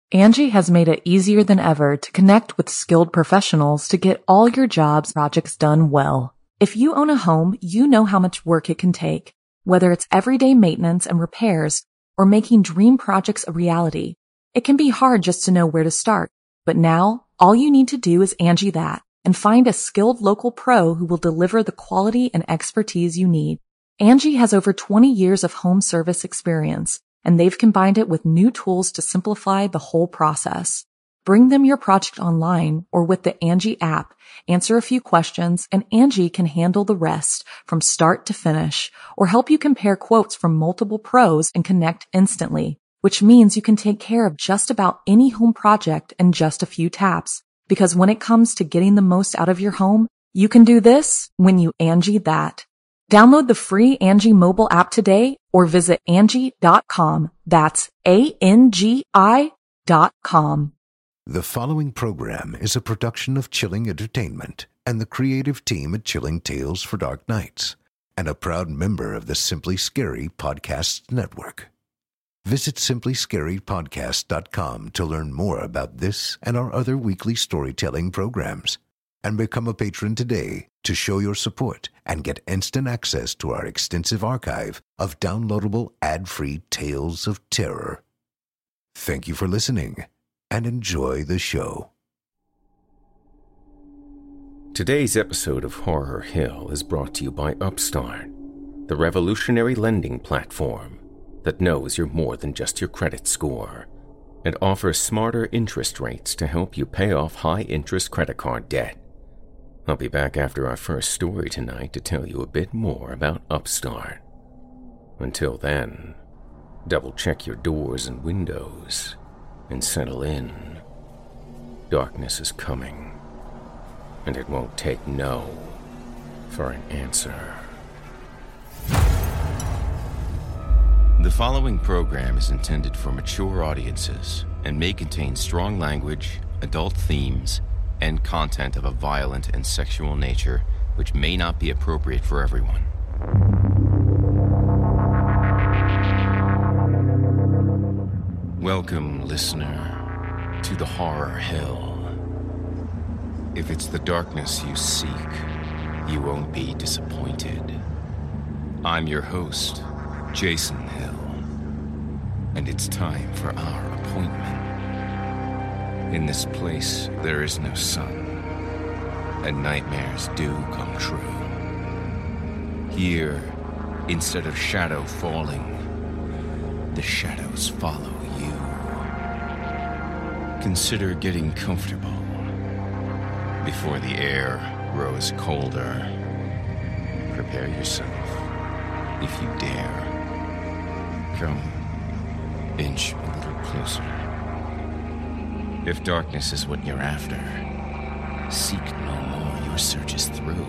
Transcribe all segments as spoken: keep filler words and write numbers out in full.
Angie has made it easier than ever to connect with skilled professionals to get all your jobs projects done well. If you own a home, you know how much work it can take, whether it's everyday maintenance and repairs or making dream projects a reality. It can be hard just to know where to start, but now all you need to do is Angie that and find a skilled local pro who will deliver the quality and expertise you need. Angie has over twenty years of home service experience, and they've combined it with new tools to simplify the whole process. Bring them your project online or with the Angie app, answer a few questions, and Angie can handle the rest from start to finish, or help you compare quotes from multiple pros and connect instantly, which means you can take care of just about any home project in just a few taps. Because when it comes to getting the most out of your home, you can do this when you Angie that. Download the free Angie mobile app today or visit Angie dot com. That's A N G I dot com. The following program is a production of Chilling Entertainment and the creative team at Chilling Tales for Dark Nights, and a proud member of the Simply Scary Podcasts Network. Visit simply scary podcast dot com to learn more about this and our other weekly storytelling programs. And become a patron today to show your support and get instant access to our extensive archive of downloadable ad-free tales of terror. Thank you for listening and enjoy the show. Today's episode of Horror Hill is brought to you by Upstart, the revolutionary lending platform that knows you're more than just your credit score and offers smarter interest rates to help you pay off high-interest credit card debt. I'll be back after our first story tonight to tell you a bit more about Upstart. Until then, double-check your doors and windows and settle in. Darkness is coming, and it won't take no for an answer. The following program is intended for mature audiences and may contain strong language, adult themes, and content of a violent and sexual nature which may not be appropriate for everyone. Welcome, listener, to the Horror Hill. If it's the darkness you seek, you won't be disappointed. I'm your host, Jason Hill, and it's time for our appointment. In this place, there is no sun, and nightmares do come true. Here, instead of shadow falling, the shadows follow you. Consider getting comfortable before the air grows colder. Prepare yourself, if you dare. Come, inch a little closer. If darkness is what you're after, seek no more, your search is through.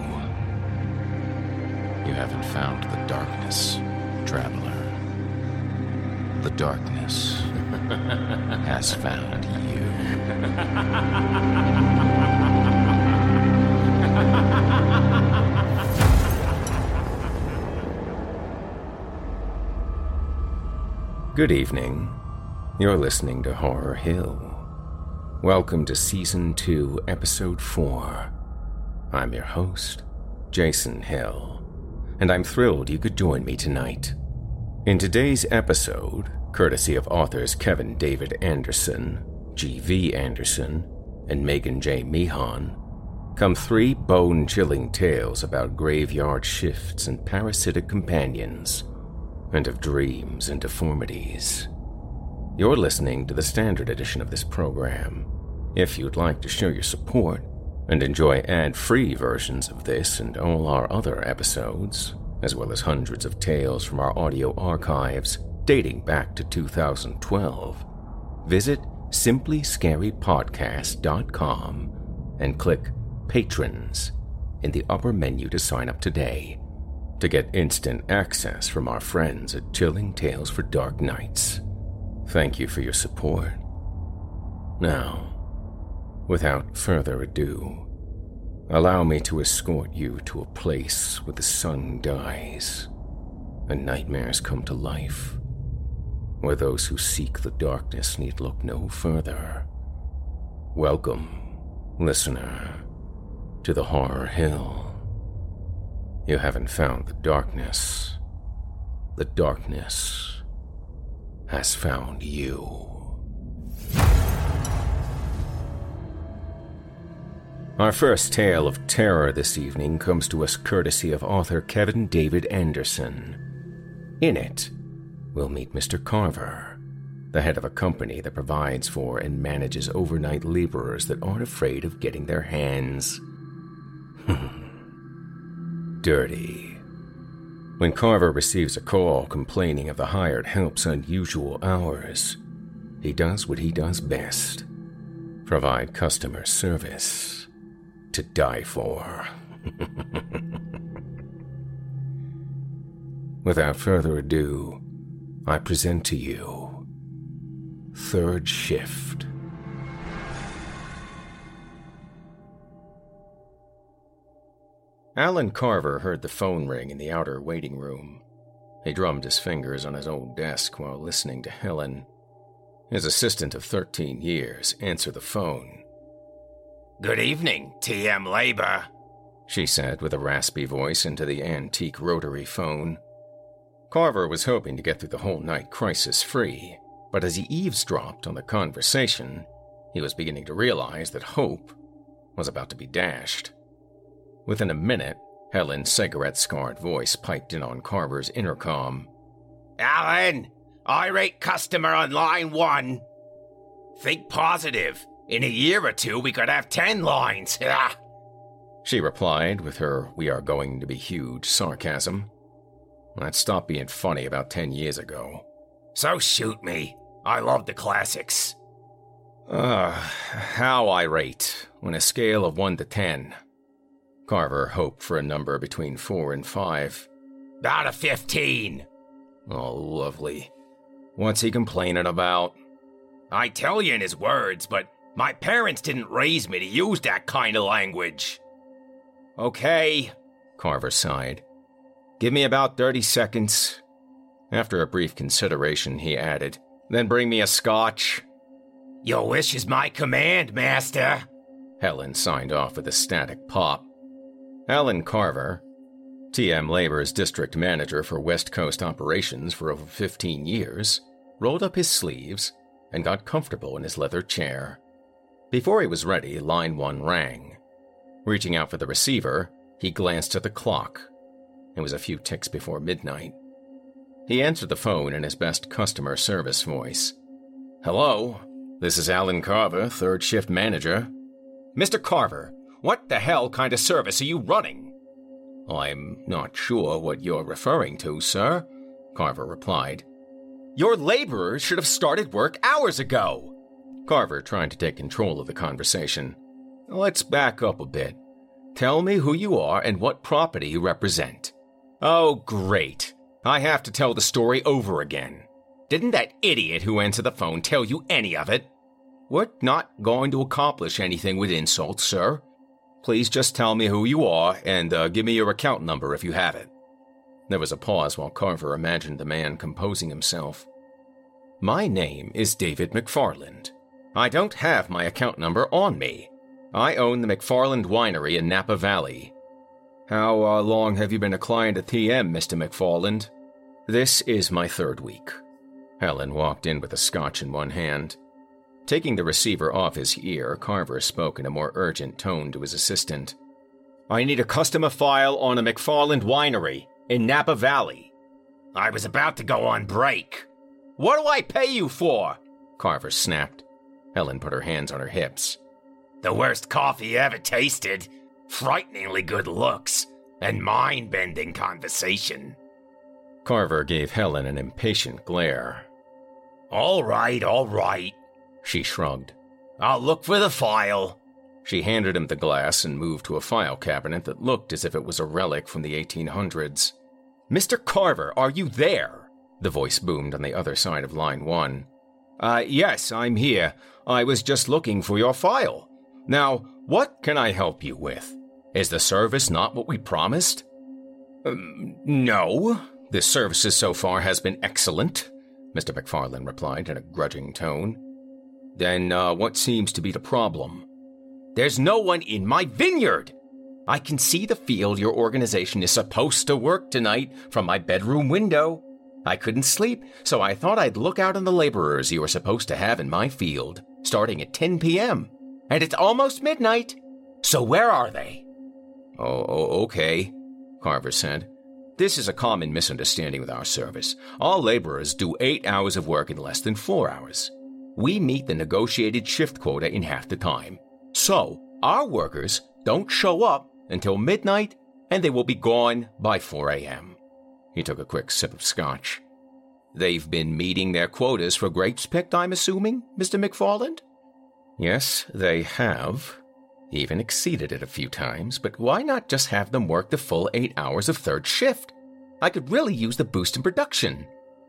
You haven't found the darkness, traveler. The darkness has found you. Good evening. You're listening to Horror Hill. Welcome to Season two, Episode four. I'm your host, Jason Hill, and I'm thrilled you could join me tonight. In today's episode, courtesy of authors Kevin David Anderson, G V Anderson, and Megan J. Meehan, come three bone-chilling tales about graveyard shifts and parasitic companions, and of dreams and deformities. You're listening to the standard edition of this program. If you'd like to show your support and enjoy ad-free versions of this and all our other episodes, as well as hundreds of tales from our audio archives dating back to two thousand twelve, visit simply scary podcast dot com and click Patrons in the upper menu to sign up today to get instant access from our friends at Chilling Tales for Dark Nights. Thank you for your support. Now, without further ado, allow me to escort you to a place where the sun dies and nightmares come to life where those who seek the darkness need look no further. Welcome, listener, to the Horror Hill. You haven't found the darkness. The darkness has found you. Our first tale of terror this evening comes to us courtesy of author Kevin David Anderson. In it, we'll meet Mister Carver, the head of a company that provides for and manages overnight laborers that aren't afraid of getting their hands dirty. When Carver receives a call complaining of the hired help's unusual hours, he does what he does best: provide customer service to die for. Without further ado, I present to you Third Shift. Alan Carver heard the phone ring in the outer waiting room. He drummed his fingers on his old desk while listening to Helen, his assistant of thirteen years, answer the phone. "Good evening, T M Labor," she said with a raspy voice into the antique rotary phone. Carver was hoping to get through the whole night crisis-free, but as he eavesdropped on the conversation, he was beginning to realize that hope was about to be dashed. Within a minute, Helen's cigarette-scarred voice piped in on Carver's intercom. "Alan, irate customer on line one. Think positive. In a year or two, we could have ten lines." She replied with her "we are going to be huge" sarcasm. That stopped being funny about ten years ago. "So shoot me. I love the classics." Uh, how irate, on a scale of one to ten. Carver hoped for a number between four and five. "About a fifteen. Oh, lovely. What's he complaining about? I tell you in his words, but my parents didn't raise me to use that kind of language." "Okay," Carver sighed. "Give me about thirty seconds. After a brief consideration, he added, "Then bring me a scotch." "Your wish is my command, master." Helen signed off with a static pop. Alan Carver, T M Labor's district manager for West Coast operations for over fifteen years, rolled up his sleeves and got comfortable in his leather chair. Before he was ready, line one rang. Reaching out for the receiver, he glanced at the clock. It was a few ticks before midnight. He answered the phone in his best customer service voice. "Hello, this is Alan Carver, third shift manager." "Mister Carver, what the hell kind of service are you running?" "I'm not sure what you're referring to, sir," Carver replied. "Your laborers should have started work hours ago." Carver tried to take control of the conversation. "Let's back up a bit. Tell me who you are and what property you represent." "Oh, great. I have to tell the story over again. Didn't that idiot who answered the phone tell you any of it?" "We're not going to accomplish anything with insults, sir. Please just tell me who you are and uh, give me your account number if you have it." There was a pause while Carver imagined the man composing himself. "My name is David McFarland. I don't have my account number on me. I own the McFarland Winery in Napa Valley." "How uh, long have you been a client at T M, Mister McFarland?" "This is my third week." Helen walked in with a scotch in one hand. Taking the receiver off his ear, Carver spoke in a more urgent tone to his assistant. "I need a customer file on a McFarland Winery in Napa Valley." "I was about to go on break." "What do I pay you for?" Carver snapped. Helen put her hands on her hips. "The worst coffee you ever tasted. Frighteningly good looks. And mind-bending conversation." Carver gave Helen an impatient glare. "All right, all right." She shrugged. "I'll look for the file." She handed him the glass and moved to a file cabinet that looked as if it was a relic from the eighteen hundreds. "Mister Carver, are you there?" The voice boomed on the other side of line one. Uh, yes, I'm here. I was just looking for your file. Now, what can I help you with? Is the service not what we promised?" Um, no. The services so far has been excellent. Mister McFarland replied in a grudging tone. Then, uh, what seems to be the problem? There's no one in my vineyard! I can see the field your organization is supposed to work tonight from my bedroom window. I couldn't sleep, so I thought I'd look out on the laborers you were supposed to have in my field, starting at ten p.m. And it's almost midnight. So where are they? Oh, oh, okay, Carver said. This is a common misunderstanding with our service. All laborers do eight hours of work in less than four hours. We meet the negotiated shift quota in half the time. So, our workers don't show up until midnight, and they will be gone by four a.m. He took a quick sip of scotch. They've been meeting their quotas for grapes picked, I'm assuming, Mister McFarland? Yes, they have. Even exceeded it a few times, but why not just have them work the full eight hours of third shift? I could really use the boost in production.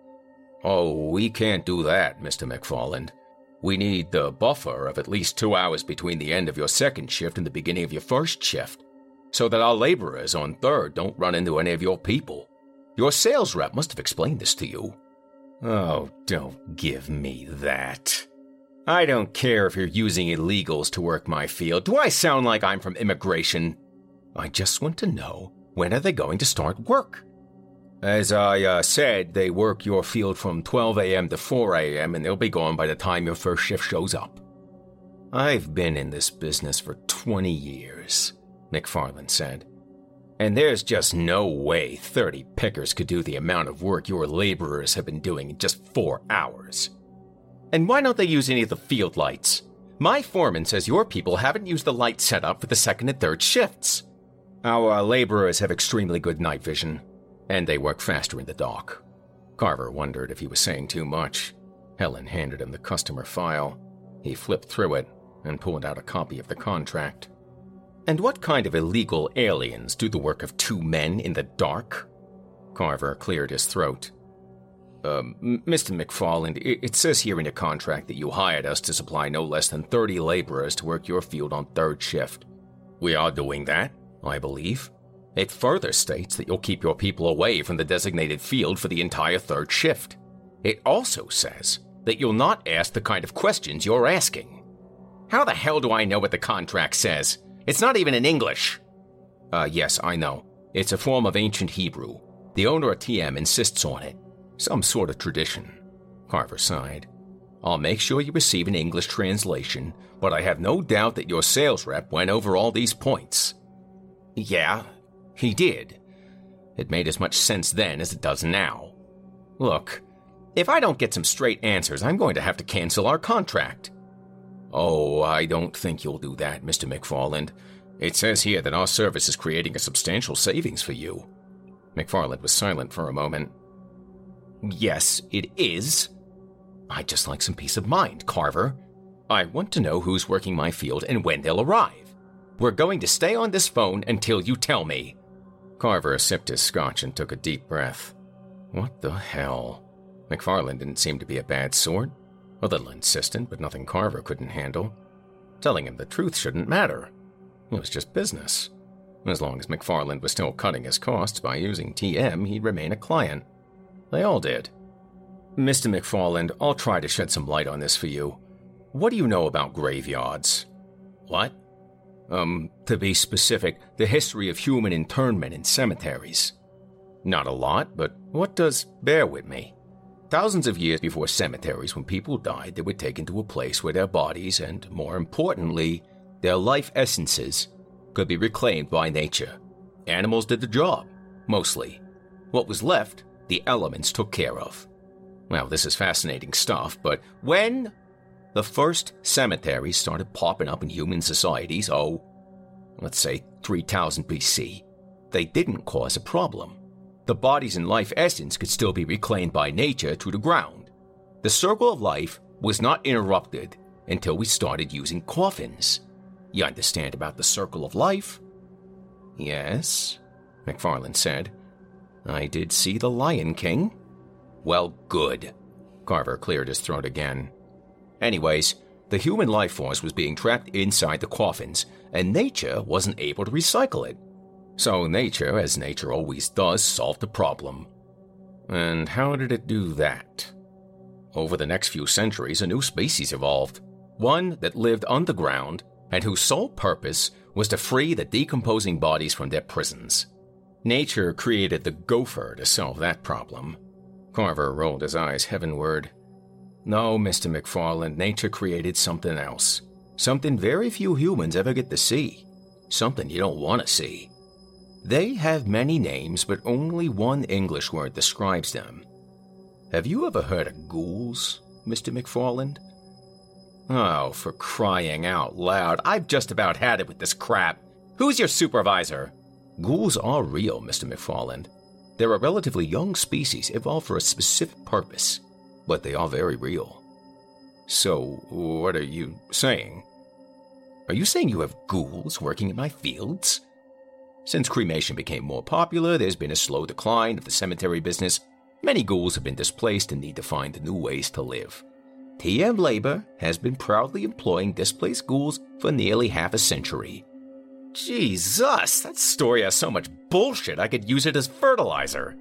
Oh, we can't do that, Mister McFarland. We need the buffer of at least two hours between the end of your second shift and the beginning of your first shift, so that our laborers on third don't run into any of your people. Your sales rep must have explained this to you. Oh, don't give me that. I don't care if you're using illegals to work my field. Do I sound like I'm from immigration? I just want to know, when are they going to start work? As I uh, said, they work your field from twelve a.m. to four a.m. and they'll be gone by the time your first shift shows up. I've been in this business for twenty years, McFarland said. And there's just no way thirty pickers could do the amount of work your laborers have been doing in just four hours. And why don't they use any of the field lights? My foreman says your people haven't used the light setup for the second and third shifts. Our laborers have extremely good night vision, and they work faster in the dark. Carver wondered if he was saying too much. Helen handed him the customer file. He flipped through it and pulled out a copy of the contract. And what kind of illegal aliens do the work of two men in the dark? Carver cleared his throat. Um, Mister McFarland, it says here in the contract that you hired us to supply no less than thirty laborers to work your field on third shift. We are doing that, I believe. It further states that you'll keep your people away from the designated field for the entire third shift. It also says that you'll not ask the kind of questions you're asking. How the hell do I know what the contract says? It's not even in English. Uh, yes, I know. It's a form of ancient Hebrew. The owner of T M insists on it. Some sort of tradition. Carver sighed. I'll make sure you receive an English translation, but I have no doubt that your sales rep went over all these points. Yeah, he did. It made as much sense then as it does now. Look, if I don't get some straight answers, I'm going to have to cancel our contract. Oh, I don't think you'll do that, Mister McFarland. It says here that our service is creating a substantial savings for you. McFarland was silent for a moment. Yes, it is. I'd just like some peace of mind, Carver. I want to know who's working my field and when they'll arrive. We're going to stay on this phone until you tell me. Carver sipped his scotch and took a deep breath. What the hell? McFarland didn't seem to be a bad sort. A little insistent, but nothing Carver couldn't handle. Telling him the truth shouldn't matter. It was just business. As long as McFarland was still cutting his costs by using T M, he'd remain a client. They all did. Mister McFarland, I'll try to shed some light on this for you. What do you know about graveyards? What? Um, to be specific, the history of human internment in cemeteries. Not a lot, but what does... Bear with me. Thousands of years before cemeteries, when people died, they were taken to a place where their bodies and, more importantly, their life essences could be reclaimed by nature. Animals did the job, mostly. What was left, the elements took care of. Well, this is fascinating stuff, but when the first cemeteries started popping up in human societies, oh, let's say three thousand B C, they didn't cause a problem. The bodies and life essence could still be reclaimed by nature through the ground. The circle of life was not interrupted until we started using coffins. You understand about the circle of life? Yes, McFarland said. I did see The Lion King. Well, good. Carver cleared his throat again. Anyways, the human life force was being trapped inside the coffins, and nature wasn't able to recycle it. So nature, as nature always does, solved the problem. And how did it do that? over the next few centuries, a new species evolved. One that lived underground and whose sole purpose was to free the decomposing bodies from their prisons. Nature created the gopher to solve that problem. Carver rolled his eyes heavenward. No, Mister McFarland, nature created something else. Something very few humans ever get to see. Something you don't want to see. They have many names, but only one English word describes them. Have you ever heard of ghouls, Mister McFarland? Oh, for crying out loud, I've just about had it with this crap. Who's your supervisor? Ghouls are real, Mister McFarland. They're a relatively young species evolved for a specific purpose, but they are very real. So, what are you saying? Are you saying you have ghouls working in my fields? Since cremation became more popular, there's been a slow decline of the cemetery business. Many ghouls have been displaced and need to find new ways to live. T M Labor has been proudly employing displaced ghouls for nearly half a century. Jesus, that story has so much bullshit I could use it as fertilizer.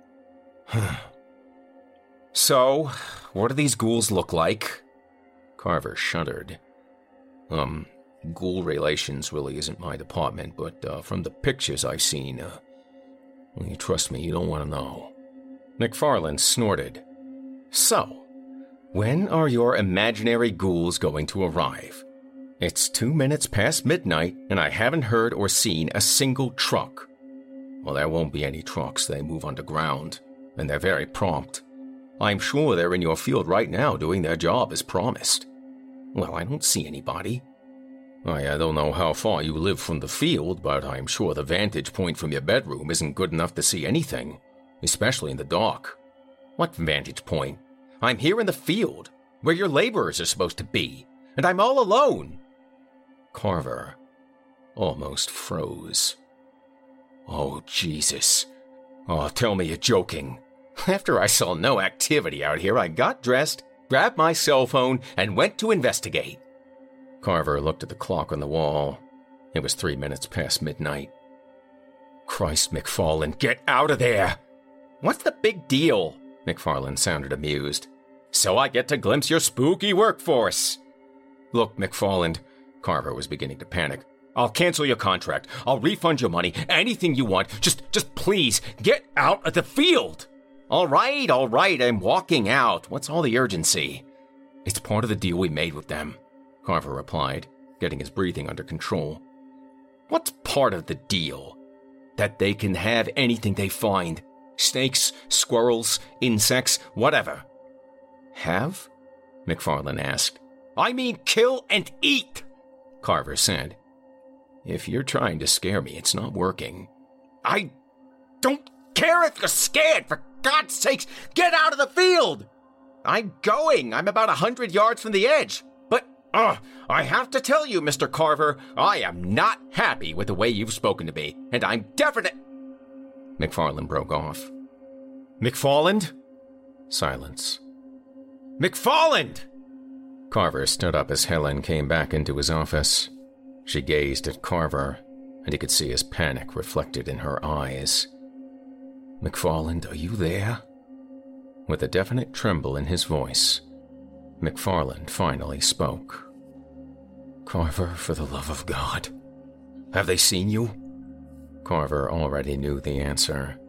So, what do these ghouls look like? Carver shuddered. Um, ghoul relations really isn't my department, but uh, from the pictures I've seen, uh, well, you trust me, you don't want to know. McFarland snorted. So, when are your imaginary ghouls going to arrive? It's two minutes past midnight, and I haven't heard or seen a single truck. Well, there won't be any trucks. They move underground, and they're very prompt. I'm sure they're in your field right now doing their job as promised. Well, I don't see anybody. I, I don't know how far you live from the field, but I'm sure the vantage point from your bedroom isn't good enough to see anything, especially in the dark. What vantage point? I'm here in the field, where your laborers are supposed to be, and I'm all alone. Carver almost froze. Oh, Jesus. Oh, tell me you're joking. After I saw no activity out here, I got dressed, grabbed my cell phone, and went to investigate. Carver looked at the clock on the wall. It was three minutes past midnight. Christ, McFarland, get out of there! What's the big deal? McFarland sounded amused. So I get to glimpse your spooky workforce. Look, McFarland, Carver was beginning to panic. I'll cancel your contract. I'll refund your money. Anything you want. Just, just please, get out of the field. All right, all right, I'm walking out. What's all the urgency? It's part of the deal we made with them, Carver replied, getting his breathing under control. What's part of the deal? That they can have anything they find. Snakes, squirrels, insects, whatever. Have? McFarland asked. I mean kill and eat, Carver said. If you're trying to scare me, it's not working. I don't care if you're scared. For God's sakes, get out of the field. I'm going. I'm about a hundred yards from the edge. But, uh, I have to tell you, Mister Carver, I am not happy with the way you've spoken to me, and I'm definite... McFarland broke off. McFarland? Silence. McFarland! Carver stood up as Helen came back into his office. She gazed at Carver, and he could see his panic reflected in her eyes. McFarland, are you there? With a definite tremble in his voice, McFarland finally spoke. Carver, for the love of God, have they seen you? Carver already knew the answer.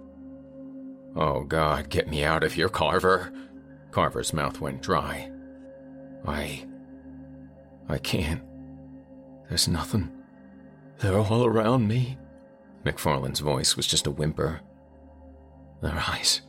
Oh, God, get me out of here, Carver. Carver's mouth went dry. I... I can't. There's nothing. They're all around me. McFarland's voice was just a whimper. Their eyes.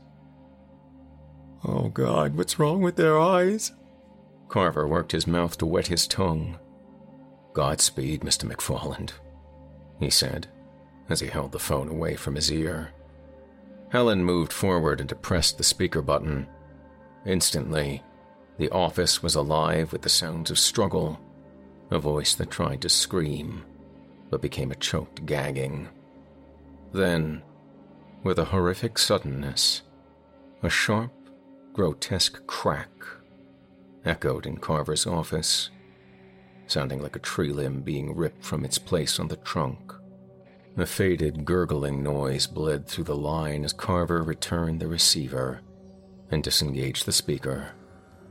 Oh, God, what's wrong with their eyes? Carver worked his mouth to wet his tongue. Godspeed, Mister McFarland, he said, as he held the phone away from his ear. Helen moved forward and depressed the speaker button. Instantly, the office was alive with the sounds of struggle, a voice that tried to scream, but became a choked gagging. Then, with a horrific suddenness, a sharp, grotesque crack echoed in Carver's office, sounding like a tree limb being ripped from its place on the trunk. A faded, gurgling noise bled through the line as Carver returned the receiver and disengaged the speaker.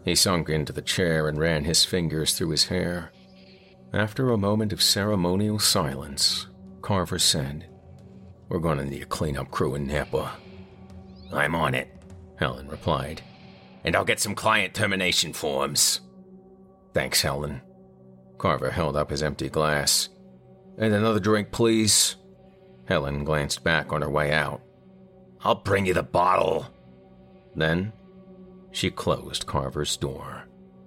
He sunk into the chair and ran his fingers through his hair. After a moment of ceremonial silence, Carver said, "We're going to need a cleanup crew in Napa." "I'm on it," Helen replied. "And I'll get some client termination forms." "Thanks, Helen." Carver held up his empty glass. "And another drink, please." Helen glanced back on her way out. "I'll bring you the bottle." Then, she closed Carver's door.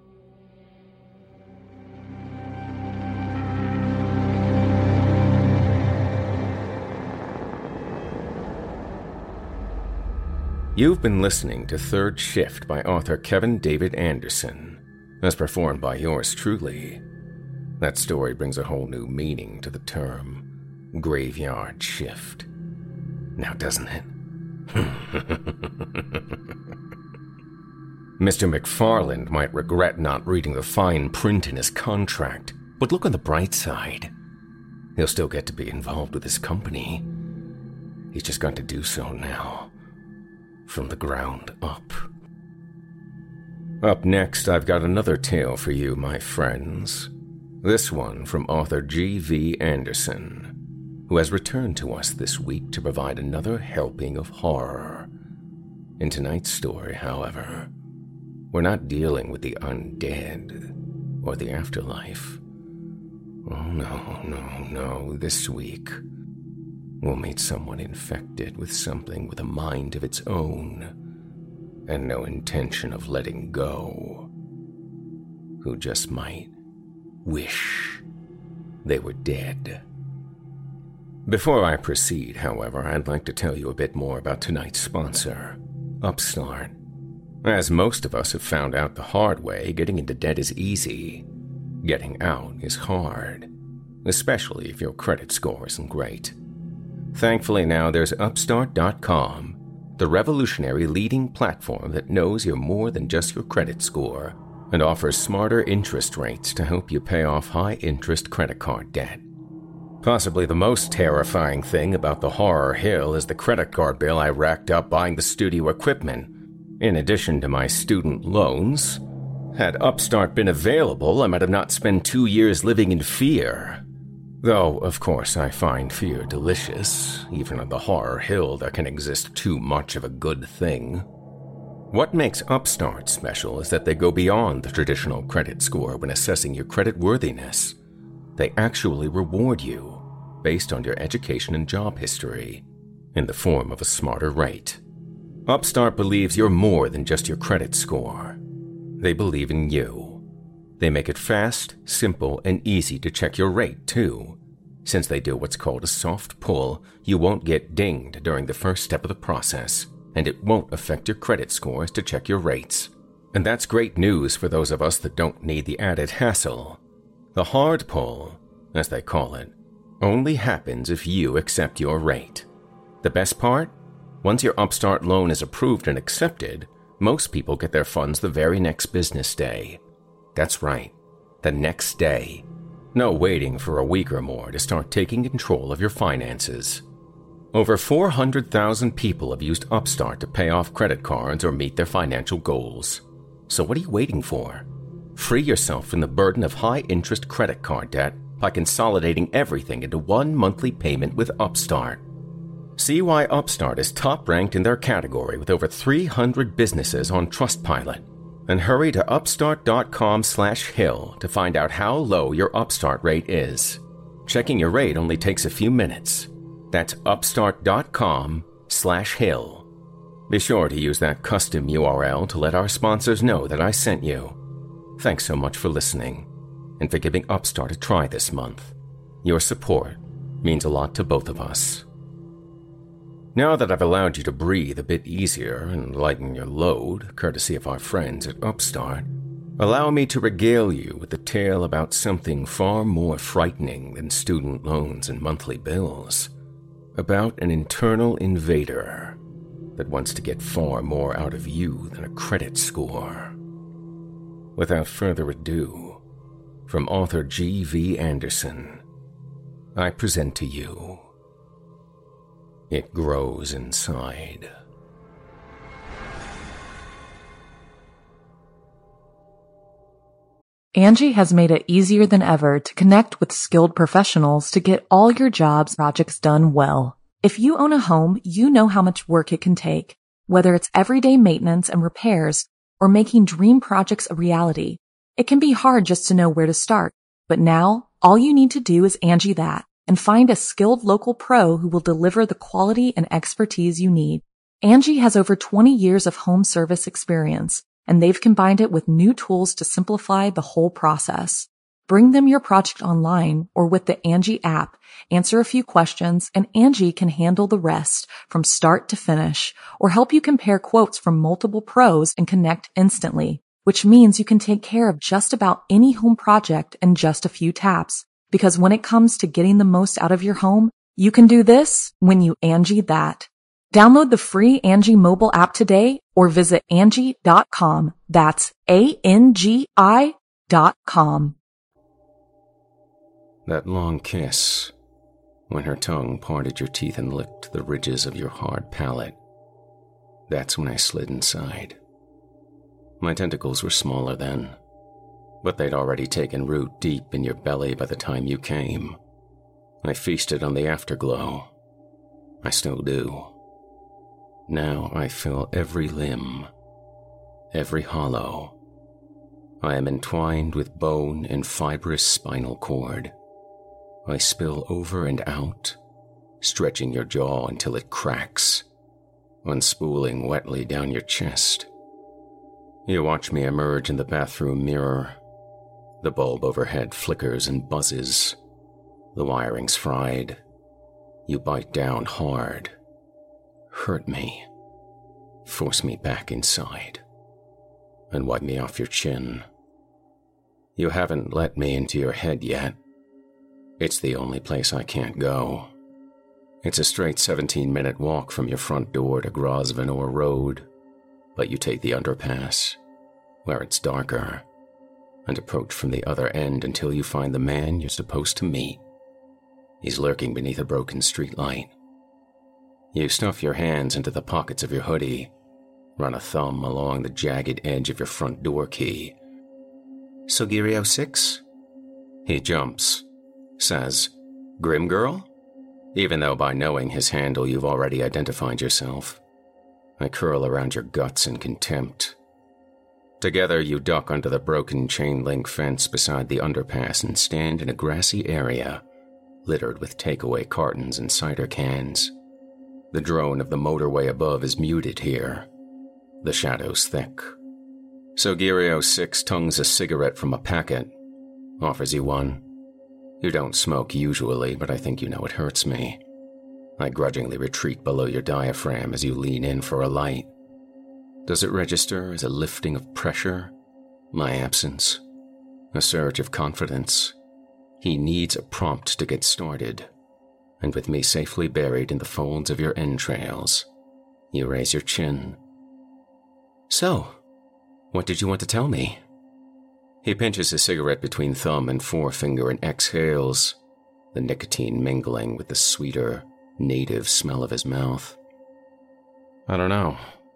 You've been listening to Third Shift by author Kevin David Anderson, as performed by yours truly. That story brings a whole new meaning to the term graveyard shift. Now doesn't it? Mister McFarland might regret not reading the fine print in his contract, but look on the bright side. He'll still get to be involved with his company. He's just got to do so now. From the ground up. Up next, I've got another tale for you, my friends. This one from author G V Anderson, who has returned to us this week to provide another helping of horror. In tonight's story, however, we're not dealing with the undead or the afterlife. Oh no, no, no, this week we'll meet someone infected with something with a mind of its own and no intention of letting go, who just might wish they were dead. Before I proceed, however, I'd like to tell you a bit more about tonight's sponsor, Upstart. As most of us have found out the hard way, getting into debt is easy. Getting out is hard, especially if your credit score isn't great. Thankfully now there's Upstart dot com, the revolutionary leading platform that knows you're more than just your credit score and offers smarter interest rates to help you pay off high-interest credit card debt. Possibly the most terrifying thing about the horror hill is the credit card bill I racked up buying the studio equipment. In addition to my student loans, had Upstart been available, I might have not spent two years living in fear. Though, of course, I find fear delicious. Even on the horror hill, there can exist too much of a good thing. What makes Upstart special is that they go beyond the traditional credit score when assessing your credit worthiness. They actually reward you based on your education and job history in the form of a smarter rate. Upstart believes you're more than just your credit score. They believe in you. They make it fast, simple, and easy to check your rate, too. Since they do what's called a soft pull, you won't get dinged during the first step of the process, and it won't affect your credit scores to check your rates. And that's great news for those of us that don't need the added hassle. The hard pull, as they call it, only happens if you accept your rate. The best part? Once your Upstart loan is approved and accepted, most people get their funds the very next business day. That's right, the next day. No waiting for a week or more to start taking control of your finances. Over four hundred thousand people have used Upstart to pay off credit cards or meet their financial goals. So what are you waiting for? Free yourself from the burden of high-interest credit card debt by consolidating everything into one monthly payment with Upstart. See why Upstart is top-ranked in their category with over three hundred businesses on Trustpilot. And hurry to upstart dot com slash hill to find out how low your Upstart rate is. Checking your rate only takes a few minutes. That's upstart dot com slash hill. Be sure to use that custom U R L to let our sponsors know that I sent you. Thanks so much for listening and for giving Upstart a try this month. Your support means a lot to both of us. Now that I've allowed you to breathe a bit easier and lighten your load, courtesy of our friends at Upstart, allow me to regale you with a tale about something far more frightening than student loans and monthly bills. About an internal invader that wants to get far more out of you than a credit score. Without further ado, from author G V Anderson, I present to you It Grows Inside. Angie has made it easier than ever to connect with skilled professionals to get all your jobs projects done well. If you own a home, you know how much work it can take, whether it's everyday maintenance and repairs or making dream projects a reality. It can be hard just to know where to start, but now all you need to do is Angie that and find a skilled local pro who will deliver the quality and expertise you need. Angie has over twenty years of home service experience, and they've combined it with new tools to simplify the whole process. Bring them your project online or with the Angie app, answer a few questions, and Angie can handle the rest from start to finish, or help you compare quotes from multiple pros and connect instantly, which means you can take care of just about any home project in just a few taps. Because when it comes to getting the most out of your home, you can do this when you Angie that. Download the free Angie mobile app today or visit Angie dot com. That's A N G I dot com. That long kiss, when her tongue parted your teeth and licked the ridges of your hard palate, that's when I slid inside. My tentacles were smaller then, but they'd already taken root deep in your belly by the time you came. I feasted on the afterglow. I still do. Now I feel every limb, every hollow. I am entwined with bone and fibrous spinal cord. I spill over and out, stretching your jaw until it cracks, unspooling wetly down your chest. You watch me emerge in the bathroom mirror. The bulb overhead flickers and buzzes. The wiring's fried. You bite down hard. Hurt me. Force me back inside. And wipe me off your chin. You haven't let me into your head yet. It's the only place I can't go. It's a straight seventeen-minute walk from your front door to Grosvenor Road, but you take the underpass, where it's darker, and approach from the other end until you find the man you're supposed to meet. He's lurking beneath a broken streetlight. You stuff your hands into the pockets of your hoodie, run a thumb along the jagged edge of your front door key. Sogirio six? He jumps, says, Grim Girl? Even though by knowing his handle you've already identified yourself. I curl around your guts in contempt. Together you duck under the broken chain-link fence beside the underpass and stand in a grassy area, littered with takeaway cartons and cider cans. The drone of the motorway above is muted here. The shadows thick. Sogirio six tongues a cigarette from a packet, offers you one. You don't smoke usually, but I think you know it hurts me. I grudgingly retreat below your diaphragm as you lean in for a light. Does it register as a lifting of pressure? My absence? A surge of confidence? He needs a prompt to get started. And with me safely buried in the folds of your entrails, you raise your chin. So, what did you want to tell me? He pinches his cigarette between thumb and forefinger and exhales, the nicotine mingling with the sweeter, native smell of his mouth. I don't know.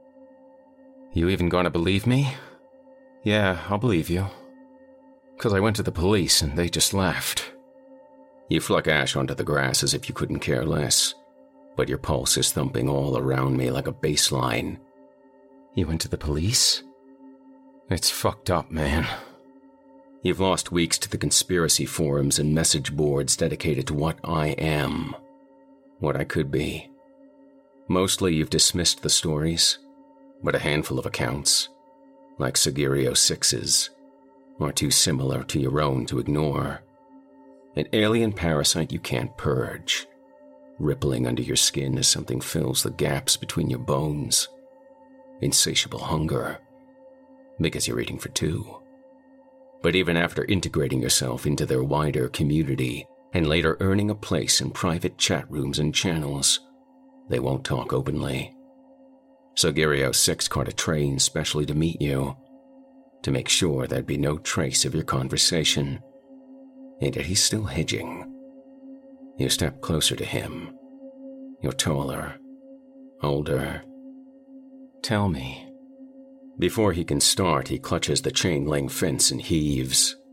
You even gonna believe me? Yeah, I'll believe you. 'Cause I went to the police and they just laughed. You fluck ash onto the grass as if you couldn't care less, but your pulse is thumping all around me like a bass line. You went to the police? It's fucked up, man. You've lost weeks to the conspiracy forums and message boards dedicated to what I am, what I could be. Mostly you've dismissed the stories, but a handful of accounts, like Sogirio six's, are too similar to your own to ignore. An alien parasite you can't purge, rippling under your skin as something fills the gaps between your bones. Insatiable hunger, because you're eating for two. But even after integrating yourself into their wider community and later earning a place in private chat rooms and channels, they won't talk openly. Sogirio six caught a train specially to meet you, to make sure there'd be no trace of your conversation. And yet he's still hedging. You step closer to him. You're taller, older. Tell me. Before he can start, he clutches the chain-link fence and heaves,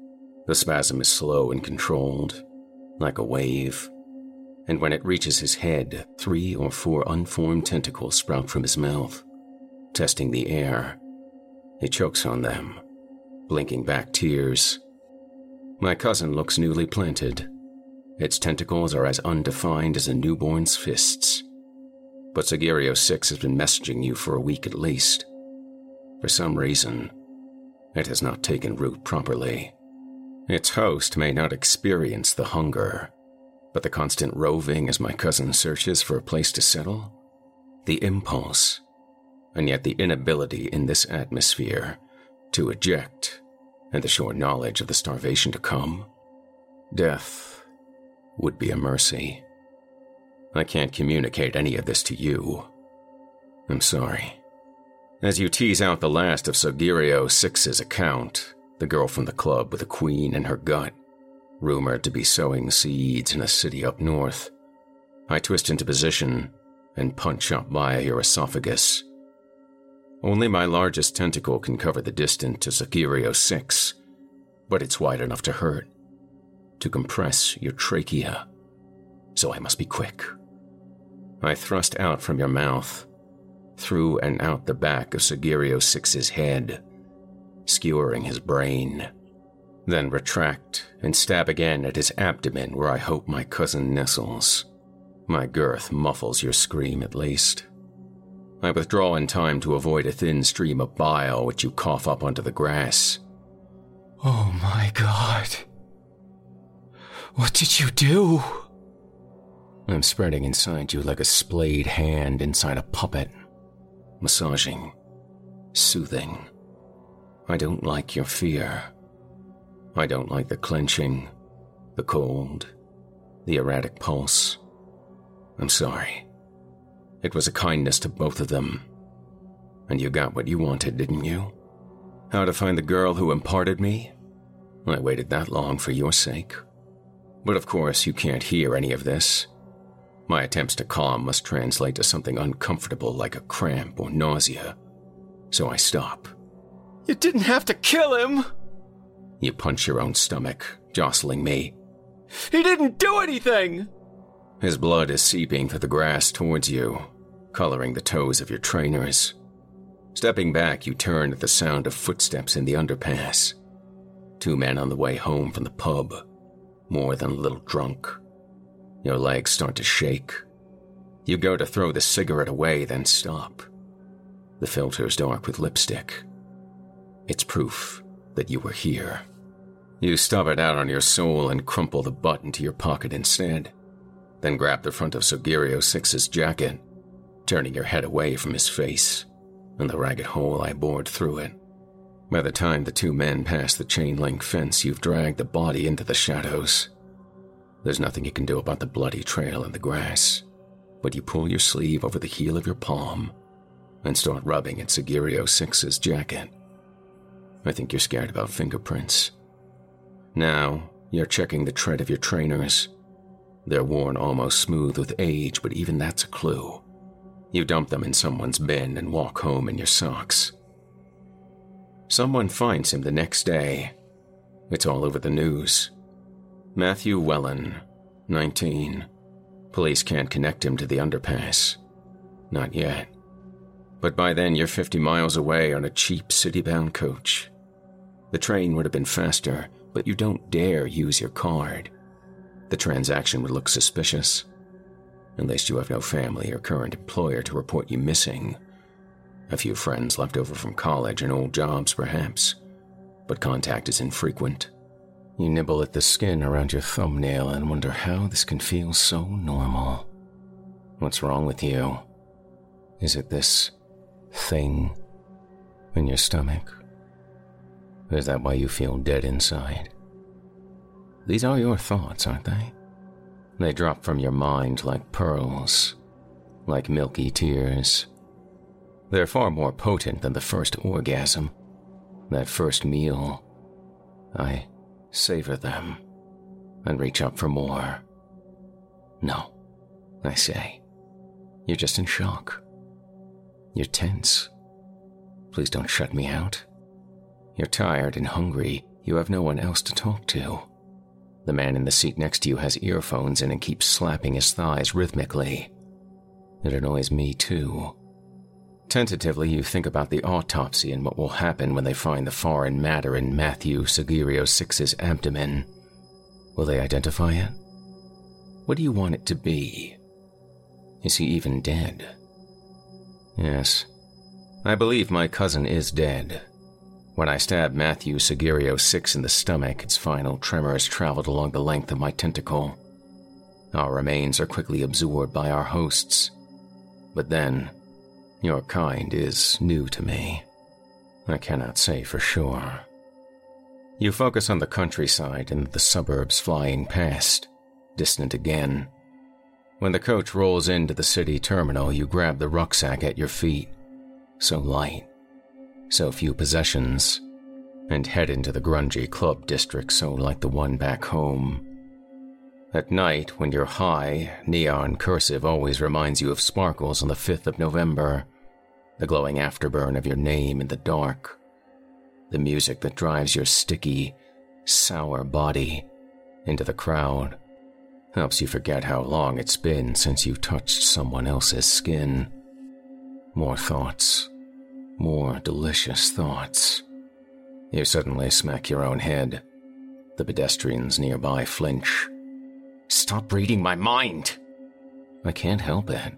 The spasm is slow and controlled, like a wave, and when it reaches his head, three or four unformed tentacles sprout from his mouth, testing the air. He chokes on them, blinking back tears. My cousin looks newly planted. Its tentacles are as undefined as a newborn's fists. But Sigirio six has been messaging you for a week at least. For some reason, it has not taken root properly. Its host may not experience the hunger, but the constant roving as my cousin searches for a place to settle, the impulse, and yet the inability in this atmosphere to eject, and the sure knowledge of the starvation to come, death would be a mercy. I can't communicate any of this to you. I'm sorry. As you tease out the last of Sigirio six's account, the girl from the club with a queen in her gut, rumored to be sowing seeds in a city up north, I twist into position and punch up via your esophagus. Only my largest tentacle can cover the distance to Sigirio six, but it's wide enough to hurt, to compress your trachea, so I must be quick. I thrust out from your mouth, through and out the back of Sigirio six's head, skewering his brain, then retract and stab again at his abdomen where I hope my cousin nestles. My girth muffles your scream at least. I withdraw in time to avoid a thin stream of bile which you cough up onto the grass. Oh my God. What did you do? I'm spreading inside you like a splayed hand inside a puppet. Massaging. Soothing. I don't like your fear. I don't like the clenching, the cold, the erratic pulse. I'm sorry. It was a kindness to both of them. And you got what you wanted, didn't you? How to find the girl who imparted me? I waited that long for your sake. But of course you can't hear any of this. My attempts to calm must translate to something uncomfortable like a cramp or nausea. So I stop. You didn't have to kill him! You punch your own stomach, jostling me. He didn't do anything! His blood is seeping through the grass towards you, coloring the toes of your trainers. Stepping back, you turn at the sound of footsteps in the underpass. Two men on the way home from the pub, more than a little drunk. Your legs start to shake. You go to throw the cigarette away, then stop. The filter's dark with lipstick. It's proof that you were here. You stub it out on your soul and crumple the butt into your pocket instead, then grab the front of Sigirio six's jacket, turning your head away from his face and the ragged hole I bored through it. By the time the two men pass the chain-link fence, you've dragged the body into the shadows. There's nothing you can do about the bloody trail in the grass, but you pull your sleeve over the heel of your palm and start rubbing at Sigirio six's jacket. I think you're scared about fingerprints. Now, you're checking the tread of your trainers. They're worn almost smooth with age, but even that's a clue. You dump them in someone's bin and walk home in your socks. Someone finds him the next day. It's all over the news. Matthew Wellen, nineteen. Police can't connect him to the underpass. Not yet. But by then you're fifty miles away on a cheap city-bound coach. The train would have been faster, but you don't dare use your card. The transaction would look suspicious. At least you have no family or current employer to report you missing. A few friends left over from college and old jobs, perhaps. But contact is infrequent. You nibble at the skin around your thumbnail and wonder how this can feel so normal. What's wrong with you? Is it this thing in your stomach? Is that why you feel dead inside? These are your thoughts, aren't they? They drop from your mind like pearls, like milky tears. They're far more potent than the first orgasm, that first meal. I savor them and reach up for more. No, I say. You're just in shock. You're tense. Please don't shut me out. You're tired and hungry, you have no one else to talk to. The man in the seat next to you has earphones in and keeps slapping his thighs rhythmically. It annoys me too. Tentatively, you think about the autopsy and what will happen when they find the foreign matter in Matthew Sagirio Six's abdomen. Will they identify it? What do you want it to be? Is he even dead? Yes, I believe my cousin is dead. When I stabbed Matthew Sagirio Six in the stomach, its final tremors traveled along the length of my tentacle. Our remains are quickly absorbed by our hosts. But then, your kind is new to me. I cannot say for sure. You focus on the countryside and the suburbs flying past, distant again. When the coach rolls into the city terminal, you grab the rucksack at your feet, so light, so few possessions, and head into the grungy club district so like the one back home. At night, when you're high, neon cursive always reminds you of sparkles on the fifth of November, the glowing afterburn of your name in the dark, the music that drives your sticky, sour body into the crowd, helps you forget how long it's been since you touched someone else's skin. More thoughts, more delicious thoughts. You suddenly smack your own head. The pedestrians nearby flinch. Stop reading my mind! I can't help it.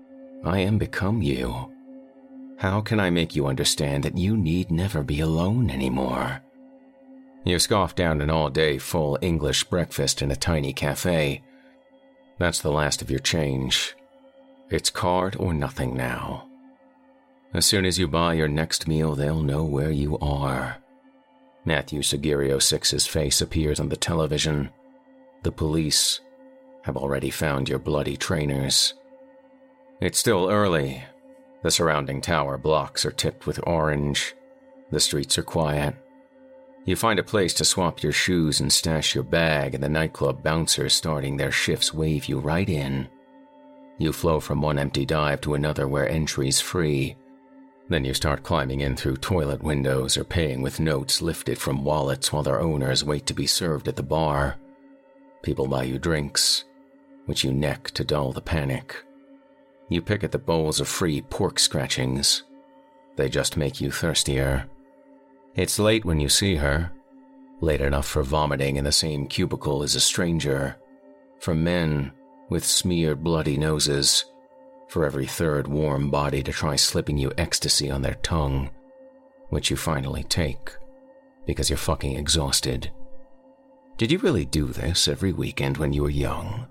I am become you. How can I make you understand that you need never be alone anymore? You scoff down an all-day full English breakfast in a tiny cafe. That's the last of your change. It's card or nothing now. As soon as you buy your next meal, they'll know where you are. Matthew Sagirio Six's face appears on the television. The police have already found your bloody trainers. It's still early. The surrounding tower blocks are tipped with orange. The streets are quiet. You find a place to swap your shoes and stash your bag, and the nightclub bouncers starting their shifts wave you right in. You flow from one empty dive to another where entry's free. Then you start climbing in through toilet windows or paying with notes lifted from wallets while their owners wait to be served at the bar. People buy you drinks, which you neck to dull the panic. You pick at the bowls of free pork scratchings. They just make you thirstier. It's late when you see her, late enough for vomiting in the same cubicle as a stranger, for men with smeared bloody noses, for every third warm body to try slipping you ecstasy on their tongue, which you finally take, because you're fucking exhausted. Did you really do this every weekend when you were young?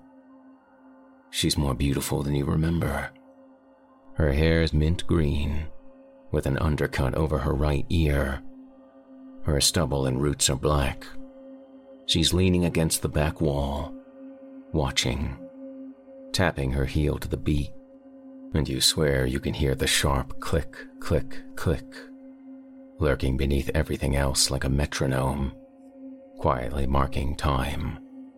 She's more beautiful than you remember. Her hair's mint green, with an undercut over her right ear. Her stubble and roots are black. She's leaning against the back wall, watching, tapping her heel to the beat, and you swear you can hear the sharp click, click, click, lurking beneath everything else like a metronome, quietly marking time.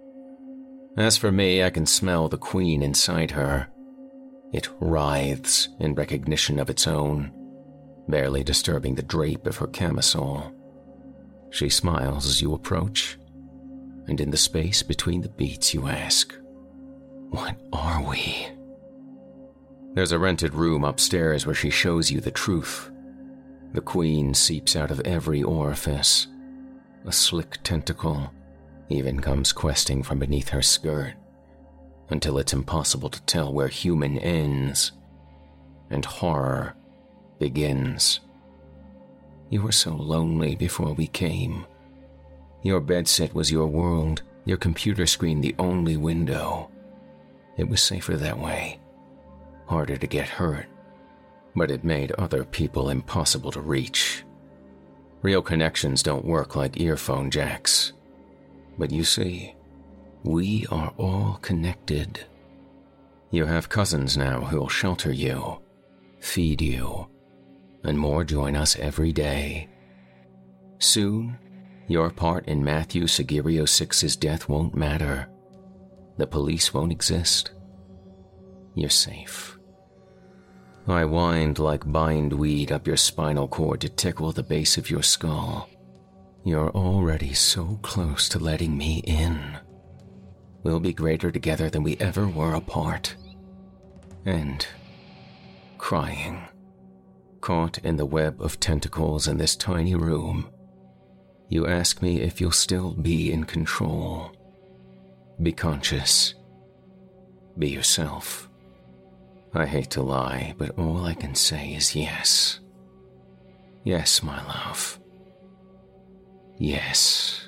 As for me, I can smell the queen inside her. It writhes in recognition of its own, barely disturbing the drape of her camisole. She smiles as you approach, and in the space between the beats you ask, "What are we?" There's a rented room upstairs where she shows you the truth. The queen seeps out of every orifice. A slick tentacle even comes questing from beneath her skirt, until it's impossible to tell where human ends and horror begins. You were so lonely before we came. Your bedsit was your world, your computer screen the only window. It was safer that way, harder to get hurt, but it made other people impossible to reach. Real connections don't work like earphone jacks. But you see, we are all connected. You have cousins now who'll shelter you, feed you, and more join us every day. Soon, your part in Matthew Sagirio Six's death won't matter. The police won't exist. You're safe. I wind like bindweed up your spinal cord to tickle the base of your skull. You're already so close to letting me in. We'll be greater together than we ever were apart. And crying, caught in the web of tentacles in this tiny room. You ask me if you'll still be in control. Be conscious. Be yourself. I hate to lie, but all I can say is yes. Yes, my love. Yes.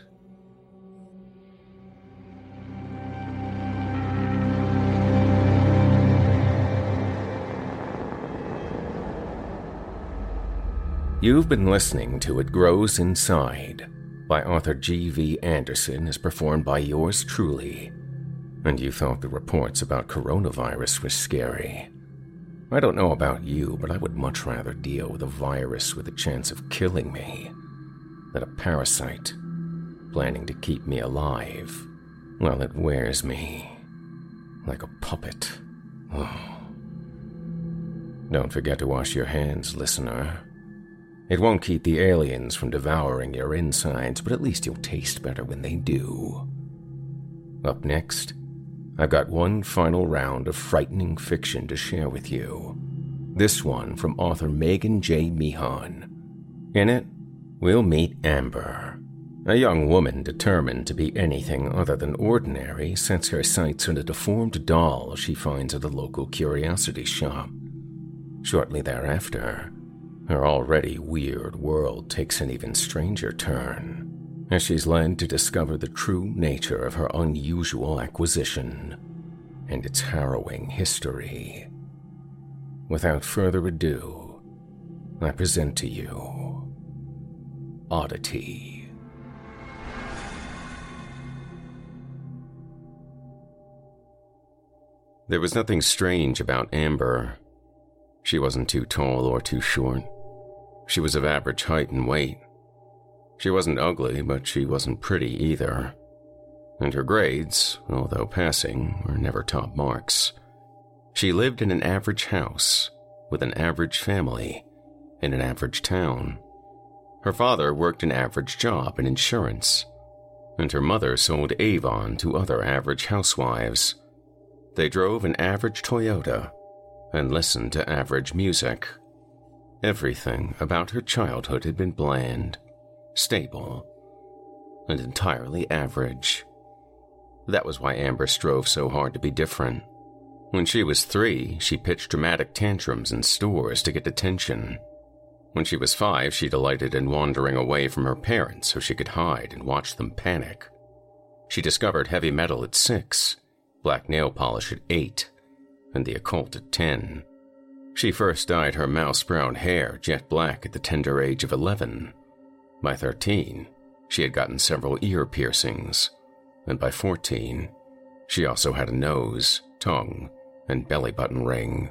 You've been listening to It Grows Inside by author G V Anderson, as performed by yours truly. And you thought the reports about coronavirus were scary. I don't know about you, but I would much rather deal with a virus with a chance of killing me than a parasite planning to keep me alive while it wears me like a puppet. Oh. Don't forget to wash your hands, listener. It won't keep the aliens from devouring your insides, but at least you'll taste better when they do. Up next, I've got one final round of frightening fiction to share with you. This one from author Megan J. Meehan. In it, we'll meet Amber, a young woman determined to be anything other than ordinary, sets her sights on a deformed doll she finds at a local curiosity shop. Shortly thereafter, her already weird world takes an even stranger turn, as she's led to discover the true nature of her unusual acquisition and its harrowing history. Without further ado, I present to you Oddity. There was nothing strange about Amber. She wasn't too tall or too short. She was of average height and weight. She wasn't ugly, but she wasn't pretty either. And her grades, although passing, were never top marks. She lived in an average house, with an average family, in an average town. Her father worked an average job in insurance, and her mother sold Avon to other average housewives. They drove an average Toyota and listened to average music. Everything about her childhood had been bland, stable, and entirely average. That was why Amber strove so hard to be different. When she was three, she pitched dramatic tantrums in stores to get attention. When she was five, she delighted in wandering away from her parents so she could hide and watch them panic. She discovered heavy metal at six, black nail polish at eight, and the occult at ten. She first dyed her mouse-brown hair jet black at the tender age of eleven. By thirteen, she had gotten several ear piercings, and by fourteen, she also had a nose, tongue, and belly button ring.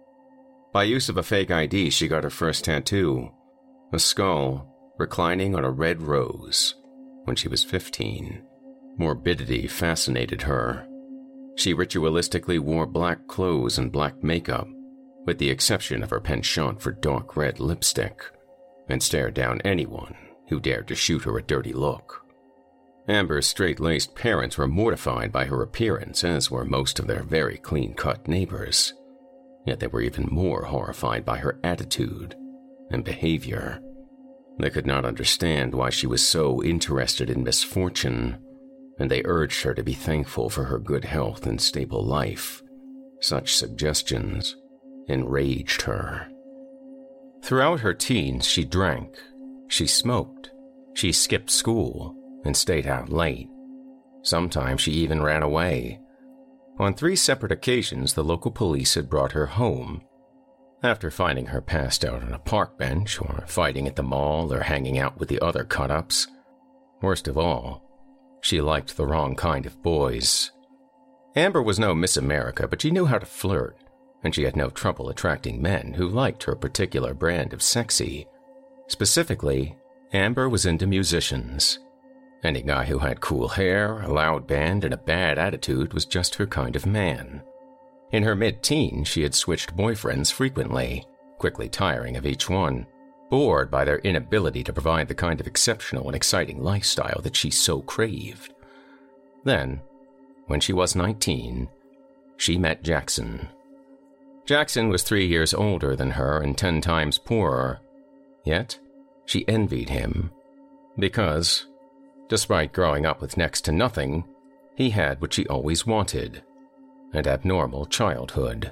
By use of a fake I D, she got her first tattoo, a skull reclining on a red rose, when she was fifteen. Morbidity fascinated her. She ritualistically wore black clothes and black makeup, with the exception of her penchant for dark red lipstick, and stared down anyone who dared to shoot her a dirty look. Amber's straight-laced parents were mortified by her appearance, as were most of their very clean-cut neighbors. Yet they were even more horrified by her attitude and behavior. They could not understand why she was so interested in misfortune, and they urged her to be thankful for her good health and stable life. Such suggestions enraged her. Throughout her teens, she drank, she smoked, she skipped school, and stayed out late. Sometimes she even ran away. On three separate occasions, the local police had brought her home. After finding her passed out on a park bench, or fighting at the mall, or hanging out with the other cut-ups. Worst of all, she liked the wrong kind of boys. Amber was no Miss America, but she knew how to flirt, and she had no trouble attracting men who liked her particular brand of sexy. Specifically, Amber was into musicians. Any guy who had cool hair, a loud band, and a bad attitude was just her kind of man. In her mid-teens, she had switched boyfriends frequently, quickly tiring of each one. bored by their inability to provide the kind of exceptional and exciting lifestyle that she so craved. Then, when she was nineteen, she met Jackson. Jackson was three years older than her and ten times poorer. Yet, she envied him, because, despite growing up with next to nothing, he had what she always wanted, an abnormal childhood.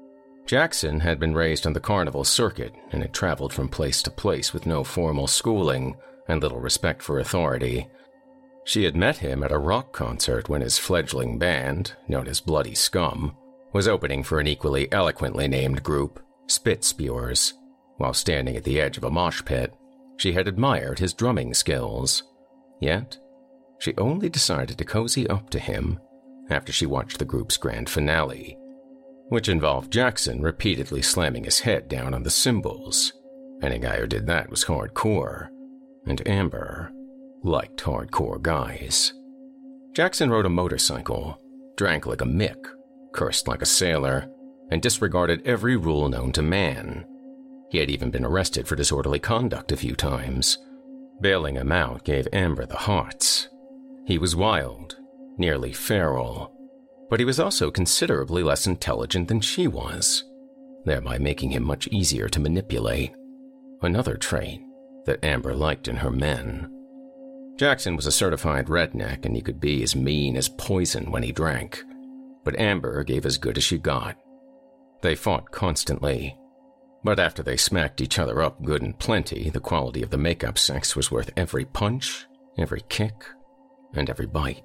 Jackson had been raised on the carnival circuit and had traveled from place to place with no formal schooling and little respect for authority. She had met him at a rock concert when his fledgling band, known as Bloody Scum, was opening for an equally eloquently named group, Spitspewers. While standing at the edge of a mosh pit, she had admired his drumming skills. Yet, she only decided to cozy up to him after she watched the group's grand finale, which involved Jackson repeatedly slamming his head down on the cymbals. Any guy who did that was hardcore, and Amber liked hardcore guys. Jackson rode a motorcycle, drank like a Mick, cursed like a sailor, and disregarded every rule known to man. He had even been arrested for disorderly conduct a few times. Bailing him out gave Amber the hearts. He was wild, nearly feral, but he was also considerably less intelligent than she was, thereby making him much easier to manipulate. Another trait that Amber liked in her men. Jackson was a certified redneck, and he could be as mean as poison when he drank, but Amber gave as good as she got. They fought constantly, but after they smacked each other up good and plenty, the quality of the make-up sex was worth every punch, every kick, and every bite.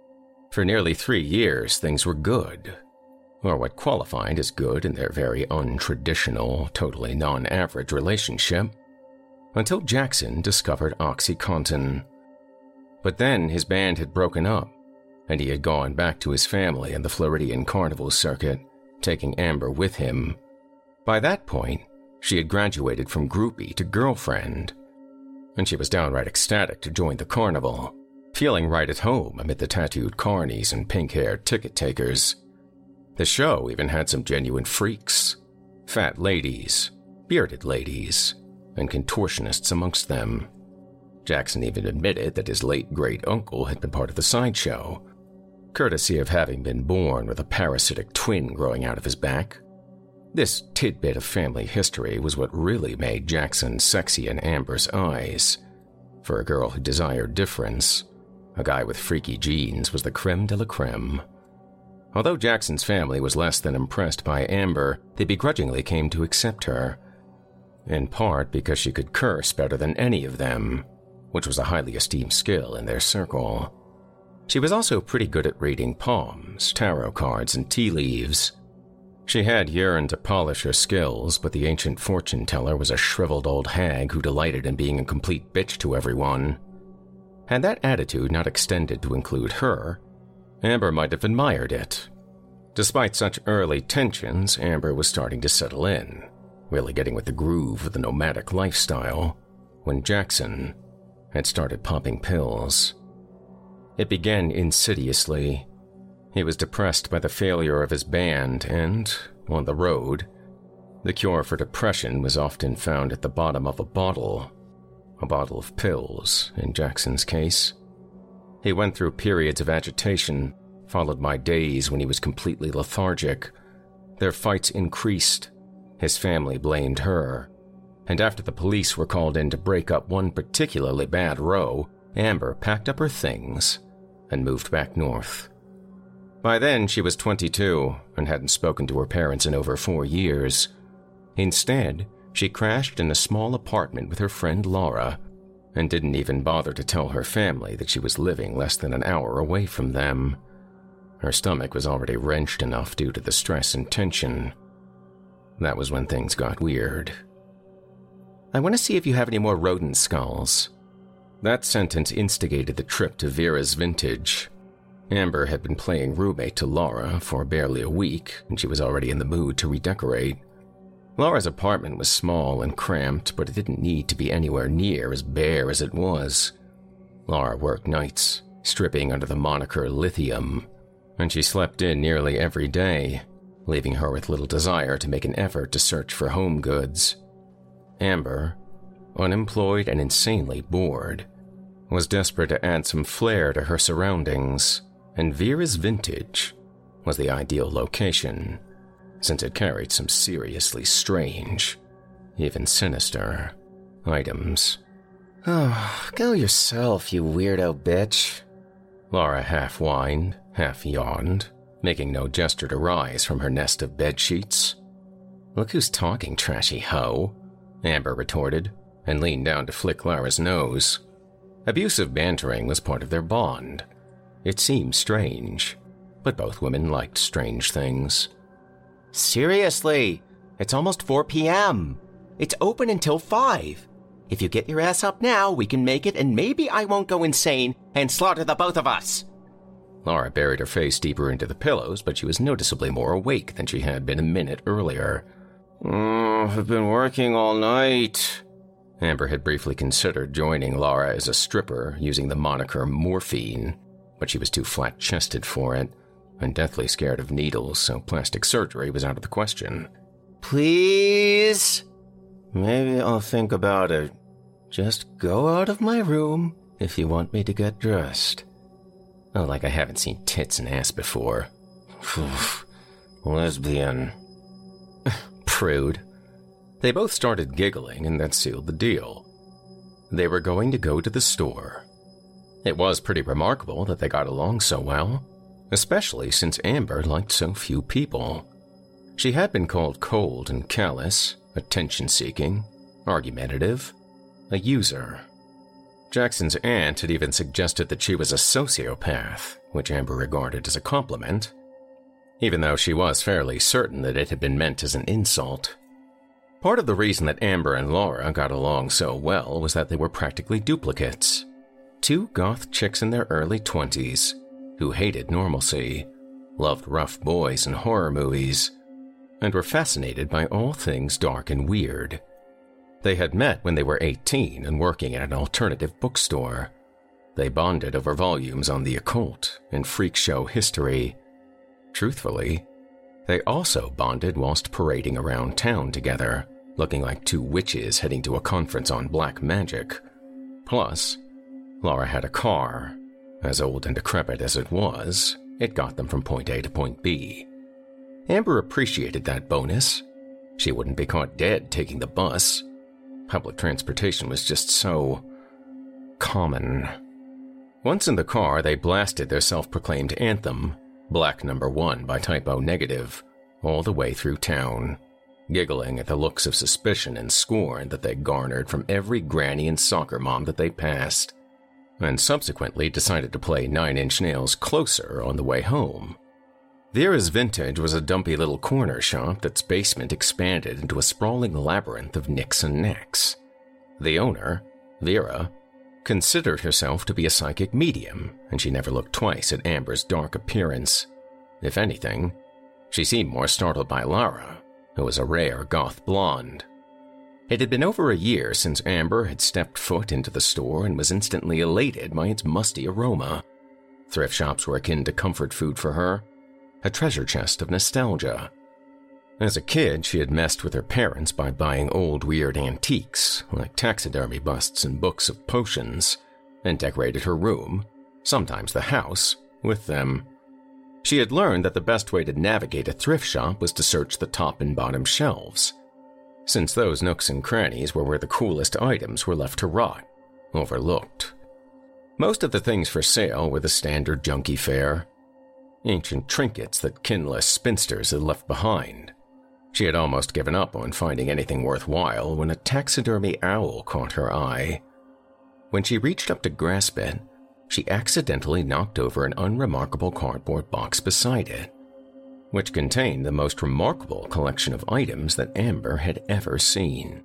For nearly three years, things were good, or what qualified as good in their very untraditional, totally non-average relationship, until Jackson discovered OxyContin. But then his band had broken up, and he had gone back to his family and the Floridian Carnival circuit, taking Amber with him. By that point, she had graduated from groupie to girlfriend, and she was downright ecstatic to join the carnival, feeling right at home amid the tattooed carnies and pink-haired ticket-takers. The show even had some genuine freaks, fat ladies, bearded ladies, and contortionists amongst them. Jackson even admitted that his late great-uncle had been part of the sideshow, courtesy of having been born with a parasitic twin growing out of his back. This tidbit of family history was what really made Jackson sexy in Amber's eyes. For a girl who desired difference, a guy with freaky genes was the creme de la creme. Although Jackson's family was less than impressed by Amber, they begrudgingly came to accept her, in part because she could curse better than any of them, which was a highly esteemed skill in their circle. She was also pretty good at reading palms, tarot cards, and tea leaves. She had yearned to polish her skills, but the ancient fortune teller was a shriveled old hag who delighted in being a complete bitch to everyone. Had that attitude not extended to include her, Amber might have admired it. Despite such early tensions, Amber was starting to settle in, really getting with the groove of the nomadic lifestyle, when Jackson had started popping pills. It began insidiously. He was depressed by the failure of his band, and, on the road, the cure for depression was often found at the bottom of a bottle. A bottle of pills, in Jackson's case. He went through periods of agitation, followed by days when he was completely lethargic. Their fights increased. His family blamed her. And after the police were called in to break up one particularly bad row, Amber packed up her things and moved back north. By then, she was twenty-two and hadn't spoken to her parents in over four years. Instead, she crashed in a small apartment with her friend Laura and didn't even bother to tell her family that she was living less than an hour away from them. Her stomach was already wrenched enough due to the stress and tension. That was when things got weird. "I want to see if you have any more rodent skulls." That sentence instigated the trip to Vera's Vintage. Amber had been playing roommate to Laura for barely a week, and she was already in the mood to redecorate. Laura's apartment was small and cramped, but it didn't need to be anywhere near as bare as it was. Laura worked nights, stripping under the moniker Lithium, and she slept in nearly every day, leaving her with little desire to make an effort to search for home goods. Amber, unemployed and insanely bored, was desperate to add some flair to her surroundings, and Vera's Vintage was the ideal location, since it carried some seriously strange, even sinister, items. Oh, go yourself, you weirdo bitch. Laura half whined, half yawned, making no gesture to rise from her nest of bedsheets. Look who's talking, trashy hoe, Amber retorted, and leaned down to flick Lara's nose. Abusive bantering was part of their bond. It seemed strange, but both women liked strange things. Seriously, it's almost four p.m. It's open until five. If you get your ass up now, we can make it, and maybe I won't go insane and slaughter the both of us. Laura buried her face deeper into the pillows, but she was noticeably more awake than she had been a minute earlier. Oh, I've been working all night. Amber had briefly considered joining Laura as a stripper using the moniker Morphine, but she was too flat-chested for it, and deathly scared of needles, so plastic surgery was out of the question. Please? Maybe I'll think about it. Just go out of my room if you want me to get dressed. Oh, like I haven't seen tits and ass before. Lesbian. Prude. They both started giggling, and that sealed the deal. They were going to go to the store. It was pretty remarkable that they got along so well, especially since Amber liked so few people. She had been called cold and callous, attention-seeking, argumentative, a user. Jackson's aunt had even suggested that she was a sociopath, which Amber regarded as a compliment, even though she was fairly certain that it had been meant as an insult. Part of the reason that Amber and Laura got along so well was that they were practically duplicates. Two goth chicks in their early twenties who hated normalcy, loved rough boys and horror movies, and were fascinated by all things dark and weird. They had met when they were eighteen and working at an alternative bookstore. They bonded over volumes on the occult and freak show history. Truthfully, they also bonded whilst parading around town together, looking like two witches heading to a conference on black magic. Plus, Laura had a car. As old and decrepit as it was, it got them from point A to point B. Amber appreciated that bonus. She wouldn't be caught dead taking the bus. Public transportation was just so common. Once in the car, they blasted their self-proclaimed anthem, Black Number One by Type O Negative, all the way through town, giggling at the looks of suspicion and scorn that they garnered from every granny and soccer mom that they passed, and subsequently decided to play Nine Inch Nails Closer on the way home. Vera's Vintage was a dumpy little corner shop that's basement expanded into a sprawling labyrinth of nicks and knacks. The owner, Vera, considered herself to be a psychic medium, and she never looked twice at Amber's dark appearance. If anything, she seemed more startled by Lara, who was a rare goth blonde. It had been over a year since Amber had stepped foot into the store and was instantly elated by its musty aroma. Thrift shops were akin to comfort food for her, a treasure chest of nostalgia. As a kid, she had messed with her parents by buying old weird antiques, like taxidermy busts and books of potions, and decorated her room, sometimes the house, with them. She had learned that the best way to navigate a thrift shop was to search the top and bottom shelves, since those nooks and crannies were where the coolest items were left to rot, overlooked. Most of the things for sale were the standard junkie fare, ancient trinkets that kinless spinsters had left behind. She had almost given up on finding anything worthwhile when a taxidermy owl caught her eye. When she reached up to grasp it, she accidentally knocked over an unremarkable cardboard box beside it, which contained the most remarkable collection of items that Amber had ever seen.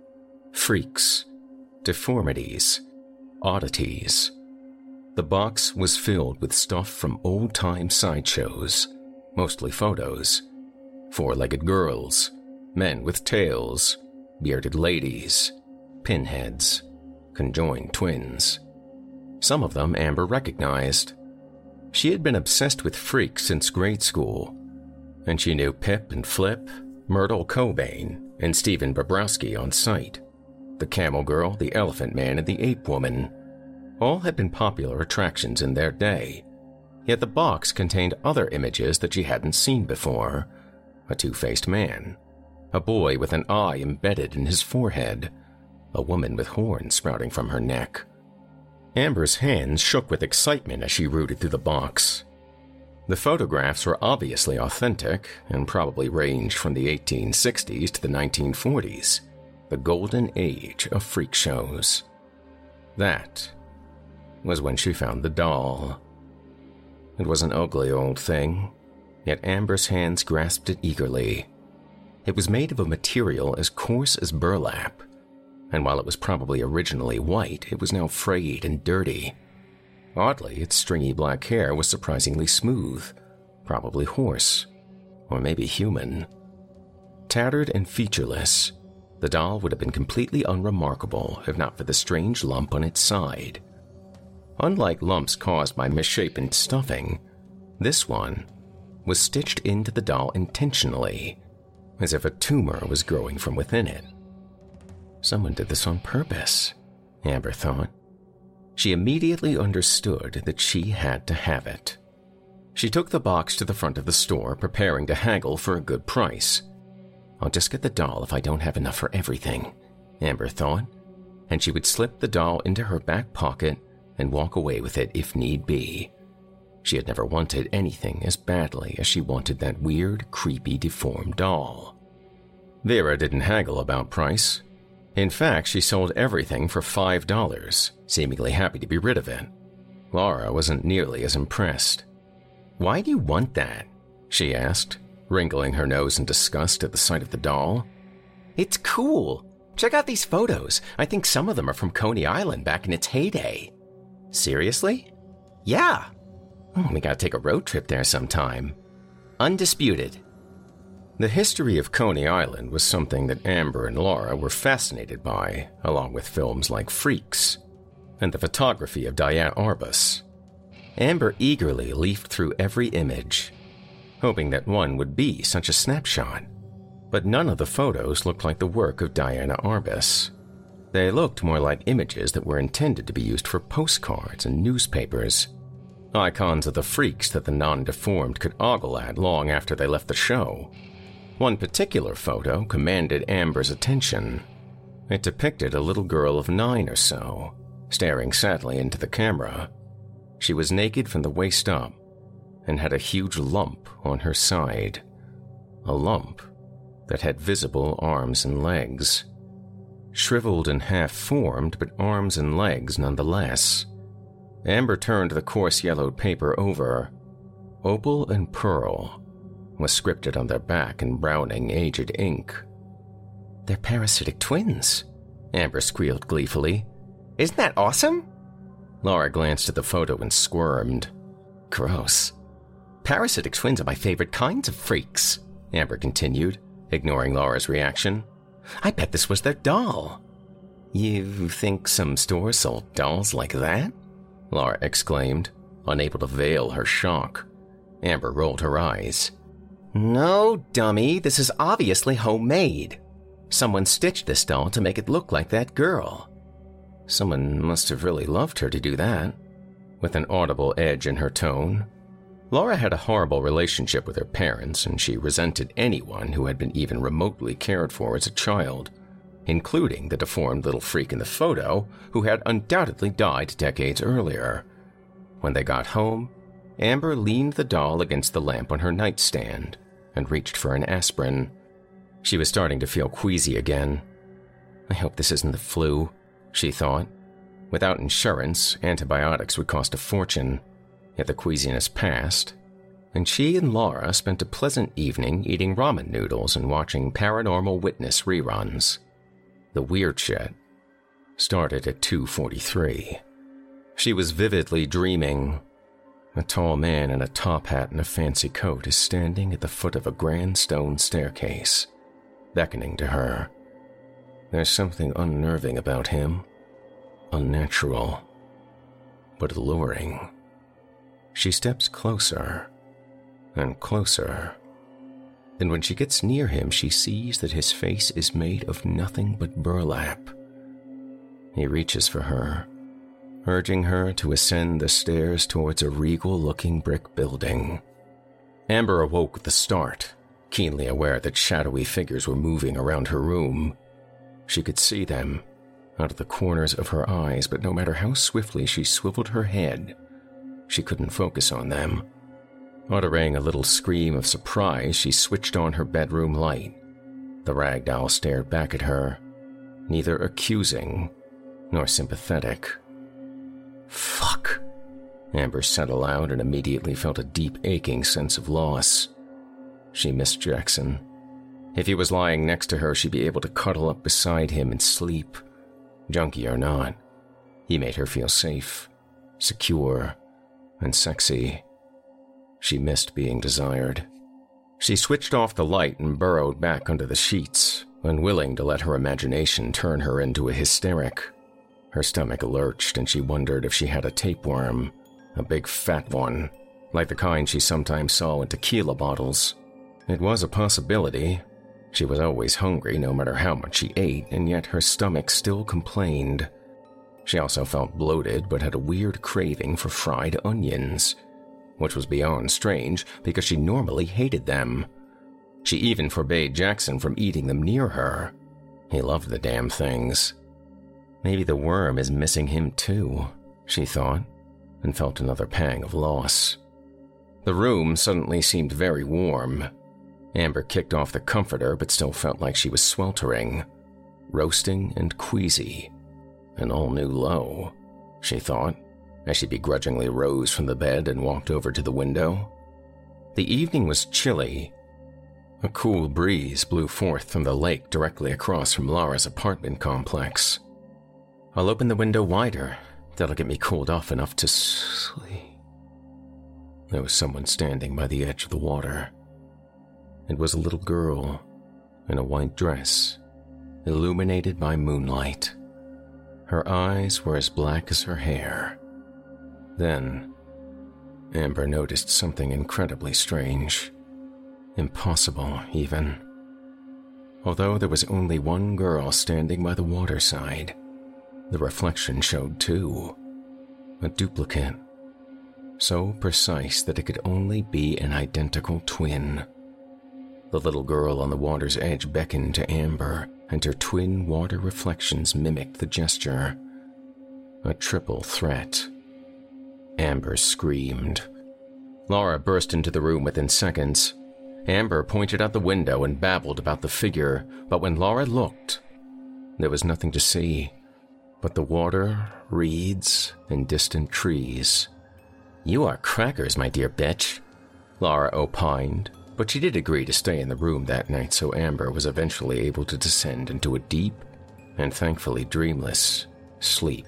Freaks, deformities, oddities. The box was filled with stuff from old-time sideshows, mostly photos. Four-legged girls, men with tails, bearded ladies, pinheads, conjoined twins. Some of them Amber recognized. She had been obsessed with freaks since grade school, and she knew Pip and Flip, Myrtle Cobain, and Stephen Bobrowski on sight. the Camel Girl, the Elephant Man, and the Ape Woman. All had been popular attractions in their day, yet the box contained other images that she hadn't seen before. A two-faced man, a boy with an eye embedded in his forehead, a woman with horns sprouting from her neck. Amber's hands shook with excitement as she rooted through the box. The photographs were obviously authentic and probably ranged from the eighteen sixties to the nineteen forties, the golden age of freak shows. That was when she found the doll. It was an ugly old thing, yet Amber's hands grasped it eagerly. It was made of a material as coarse as burlap, and while it was probably originally white, it was now frayed and dirty. Oddly, its stringy black hair was surprisingly smooth, probably horse, or maybe human. Tattered and featureless, the doll would have been completely unremarkable if not for the strange lump on its side. Unlike lumps caused by misshapen stuffing, this one was stitched into the doll intentionally, as if a tumor was growing from within it. Someone did this on purpose, Amber thought. She immediately understood that she had to have it. She took the box to the front of the store, preparing to haggle for a good price. I'll just get the doll if I don't have enough for everything, Amber thought, and she would slip the doll into her back pocket and walk away with it if need be. She had never wanted anything as badly as she wanted that weird, creepy, deformed doll. Vera didn't haggle about price. In fact, she sold everything for five dollars, seemingly happy to be rid of it. Laura wasn't nearly as impressed. "Why do you want that?" she asked, wrinkling her nose in disgust at the sight of the doll. "It's cool. Check out these photos. I think some of them are from Coney Island back in its heyday." "Seriously?" "Yeah. Oh, we gotta take a road trip there sometime." "Undisputed." The history of Coney Island was something that Amber and Laura were fascinated by, along with films like Freaks and the photography of Diane Arbus. Amber eagerly leafed through every image, hoping that one would be such a snapshot. But none of the photos looked like the work of Diana Arbus. They looked more like images that were intended to be used for postcards and newspapers, icons of the freaks that the non-deformed could ogle at long after they left the show. One particular photo commanded Amber's attention. It depicted a little girl of nine or so, staring sadly into the camera. She was naked from the waist up and had a huge lump on her side. A lump that had visible arms and legs. Shriveled and half-formed, but arms and legs nonetheless. Amber turned the coarse yellowed paper over. Opal and Pearl was scripted on their back in browning, aged ink. "They're parasitic twins," Amber squealed gleefully. "Isn't that awesome?" Laura glanced at the photo and squirmed. "Gross. Parasitic twins are my favorite kinds of freaks," Amber continued, ignoring Laura's reaction. "I bet this was their doll." "You think some stores sold dolls like that?" Laura exclaimed, unable to veil her shock. Amber rolled her eyes. "No, dummy, this is obviously homemade. Someone stitched this doll to make it look like that girl." Someone must have really loved her to do that. With an audible edge in her tone, Laura had a horrible relationship with her parents, and she resented anyone who had been even remotely cared for as a child, including the deformed little freak in the photo who had undoubtedly died decades earlier. When they got home, Amber leaned the doll against the lamp on her nightstand and reached for an aspirin. She was starting to feel queasy again. "I hope this isn't the flu," she thought. Without insurance, antibiotics would cost a fortune, yet the queasiness passed, and she and Laura spent a pleasant evening eating ramen noodles and watching Paranormal Witness reruns. The weird shit started at two forty-three. She was vividly dreaming. A tall man in a top hat and a fancy coat is standing at the foot of a grand stone staircase, beckoning to her. There's something unnerving about him. Unnatural, but alluring. She steps closer and closer, and when she gets near him, she sees that his face is made of nothing but burlap, He reaches for her, urging her to ascend the stairs towards a regal-looking brick building. Amber awoke with the start, keenly aware that shadowy figures were moving around her room. She could see them, out of the corners of her eyes, but no matter how swiftly she swiveled her head, she couldn't focus on them. Uttering a little scream of surprise, she switched on her bedroom light. The rag doll stared back at her, neither accusing nor sympathetic. "Fuck," Amber said aloud and immediately felt a deep aching sense of loss. She missed Jackson. If he was lying next to her, she'd be able to cuddle up beside him and sleep. Junkie or not, he made her feel safe, secure, and sexy. She missed being desired. She switched off the light and burrowed back under the sheets, unwilling to let her imagination turn her into a hysteric. Her stomach lurched and she wondered if she had a tapeworm, a big fat one, like the kind she sometimes saw in tequila bottles. It was a possibility. She was always hungry no matter how much she ate, and yet her stomach still complained. She also felt bloated but had a weird craving for fried onions, which was beyond strange because she normally hated them. She even forbade Jackson from eating them near her. He loved the damn things. Maybe the worm is missing him too, she thought, and felt another pang of loss. The room suddenly seemed very warm. Amber kicked off the comforter but still felt like she was sweltering, roasting and queasy. An all-new low, she thought, as she begrudgingly rose from the bed and walked over to the window. The evening was chilly. A cool breeze blew forth from the lake directly across from Laura's apartment complex. "I'll open the window wider. That'll get me cooled off enough to sleep." There was someone standing by the edge of the water. It was a little girl in a white dress, illuminated by moonlight. Her eyes were as black as her hair. Then, Amber noticed something incredibly strange. Impossible, even. Although there was only one girl standing by the waterside, the reflection showed two. A duplicate. So precise that it could only be an identical twin. The little girl on the water's edge beckoned to Amber, and her twin water reflections mimicked the gesture. A triple threat. Amber screamed. Laura burst into the room within seconds. Amber pointed out the window and babbled about the figure, but when Laura looked, there was nothing to see but the water, reeds, and distant trees. "You are crackers, my dear bitch," Laura opined, but she did agree to stay in the room that night, so Amber was eventually able to descend into a deep and thankfully dreamless sleep.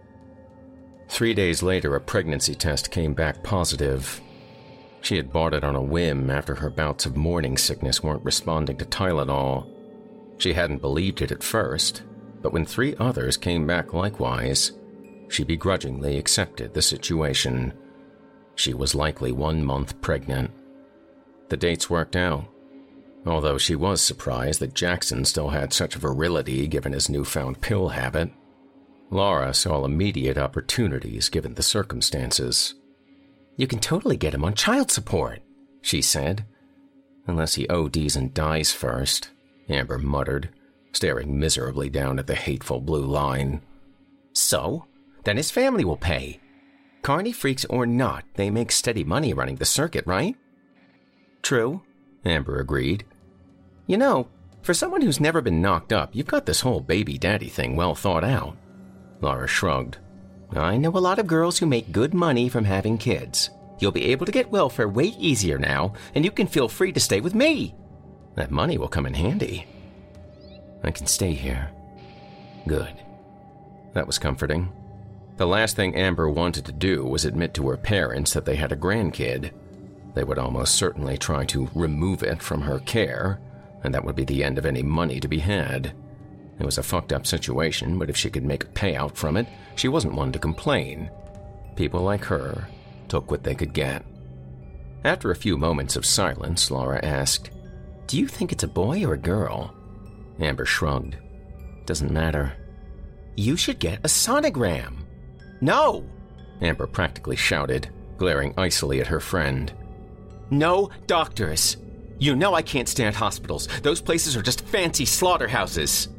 Three days later, a pregnancy test came back positive. She had bought it on a whim after her bouts of morning sickness weren't responding to Tylenol. She hadn't believed it at first, but when three others came back likewise, she begrudgingly accepted the situation. She was likely one month pregnant. The dates worked out, although she was surprised that Jackson still had such virility given his newfound pill habit. Laura saw immediate opportunities given the circumstances. "You can totally get him on child support," she said. "Unless he O Ds and dies first," Amber muttered, staring miserably down at the hateful blue line. "So? Then his family will pay. Carny freaks or not, they make steady money running the circuit, right?" "True," Amber agreed. "You know, for someone who's never been knocked up, you've got this whole baby daddy thing well thought out." Laura shrugged. "I know a lot of girls who make good money from having kids. You'll be able to get welfare way easier now, and you can feel free to stay with me. That money will come in handy." "I can stay here." "Good." That was comforting. The last thing Amber wanted to do was admit to her parents that they had a grandkid. They would almost certainly try to remove it from her care, and that would be the end of any money to be had. It was a fucked up situation, but if she could make a payout from it, she wasn't one to complain. People like her took what they could get. After a few moments of silence, Laura asked, "Do you think it's a boy or a girl?" Amber shrugged. "Doesn't matter." You should get a sonogram. No, Amber practically shouted, glaring icily at her friend. No doctors. You know I can't stand hospitals. Those places are just fancy slaughterhouses.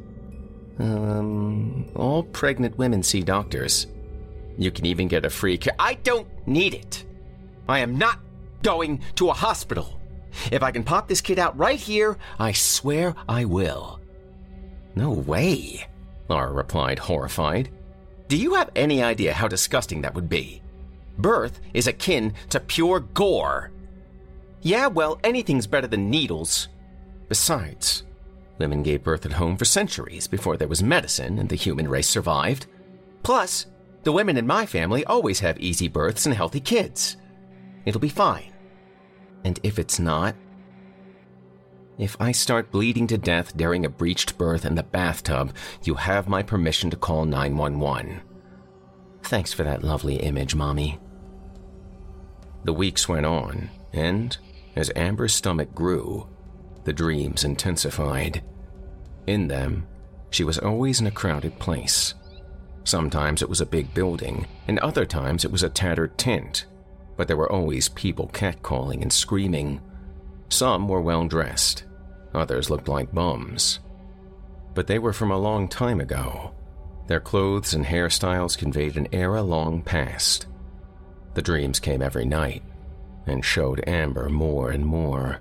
Um, all pregnant women see doctors. You can even get a free care. I don't need it. I am not going to a hospital. If I can pop this kid out right here, I swear I will. No way, Lara replied, horrified. Do you have any idea how disgusting that would be? Birth is akin to pure gore. Yeah, well, anything's better than needles. Besides, women gave birth at home for centuries before there was medicine and the human race survived. Plus, the women in my family always have easy births and healthy kids. It'll be fine. And if it's not, if I start bleeding to death during a breached birth in the bathtub, you have my permission to call nine one one. Thanks for that lovely image, Mommy. The weeks went on, and as Amber's stomach grew, the dreams intensified. In them, she was always in a crowded place. Sometimes it was a big building, and other times it was a tattered tent, but there were always people catcalling and screaming. Some were well-dressed, others looked like bums. But they were from a long time ago. Their clothes and hairstyles conveyed an era long past. The dreams came every night, and showed Amber more and more.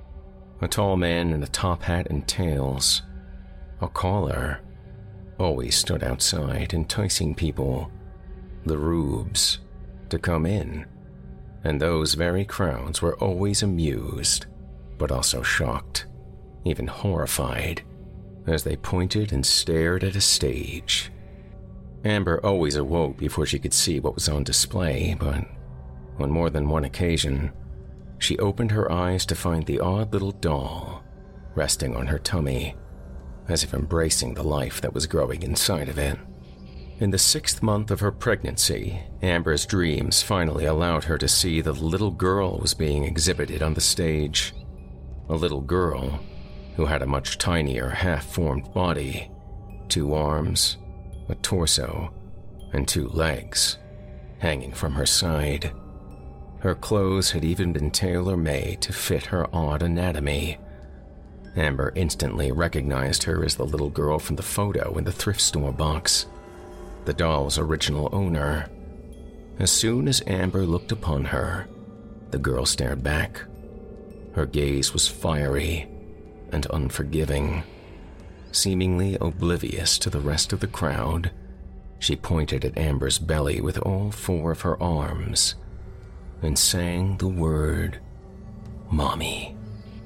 A tall man in a top hat and tails. A caller. Always stood outside, enticing people, the rubes, to come in. And those very crowds were always amused, but also shocked, even horrified, as they pointed and stared at a stage. Amber always awoke before she could see what was on display, but on more than one occasion, she opened her eyes to find the odd little doll resting on her tummy, as if embracing the life that was growing inside of it. In the sixth month of her pregnancy, Amber's dreams finally allowed her to see that the little girl was being exhibited on the stage. A little girl who had a much tinier half-formed body, two arms, a torso, and two legs hanging from her side. Her clothes had even been tailor-made to fit her odd anatomy. Amber instantly recognized her as the little girl from the photo in the thrift store box, the doll's original owner. As soon as Amber looked upon her, the girl stared back. Her gaze was fiery and unforgiving. Seemingly oblivious to the rest of the crowd, she pointed at Amber's belly with all four of her arms and sang the word, Mommy.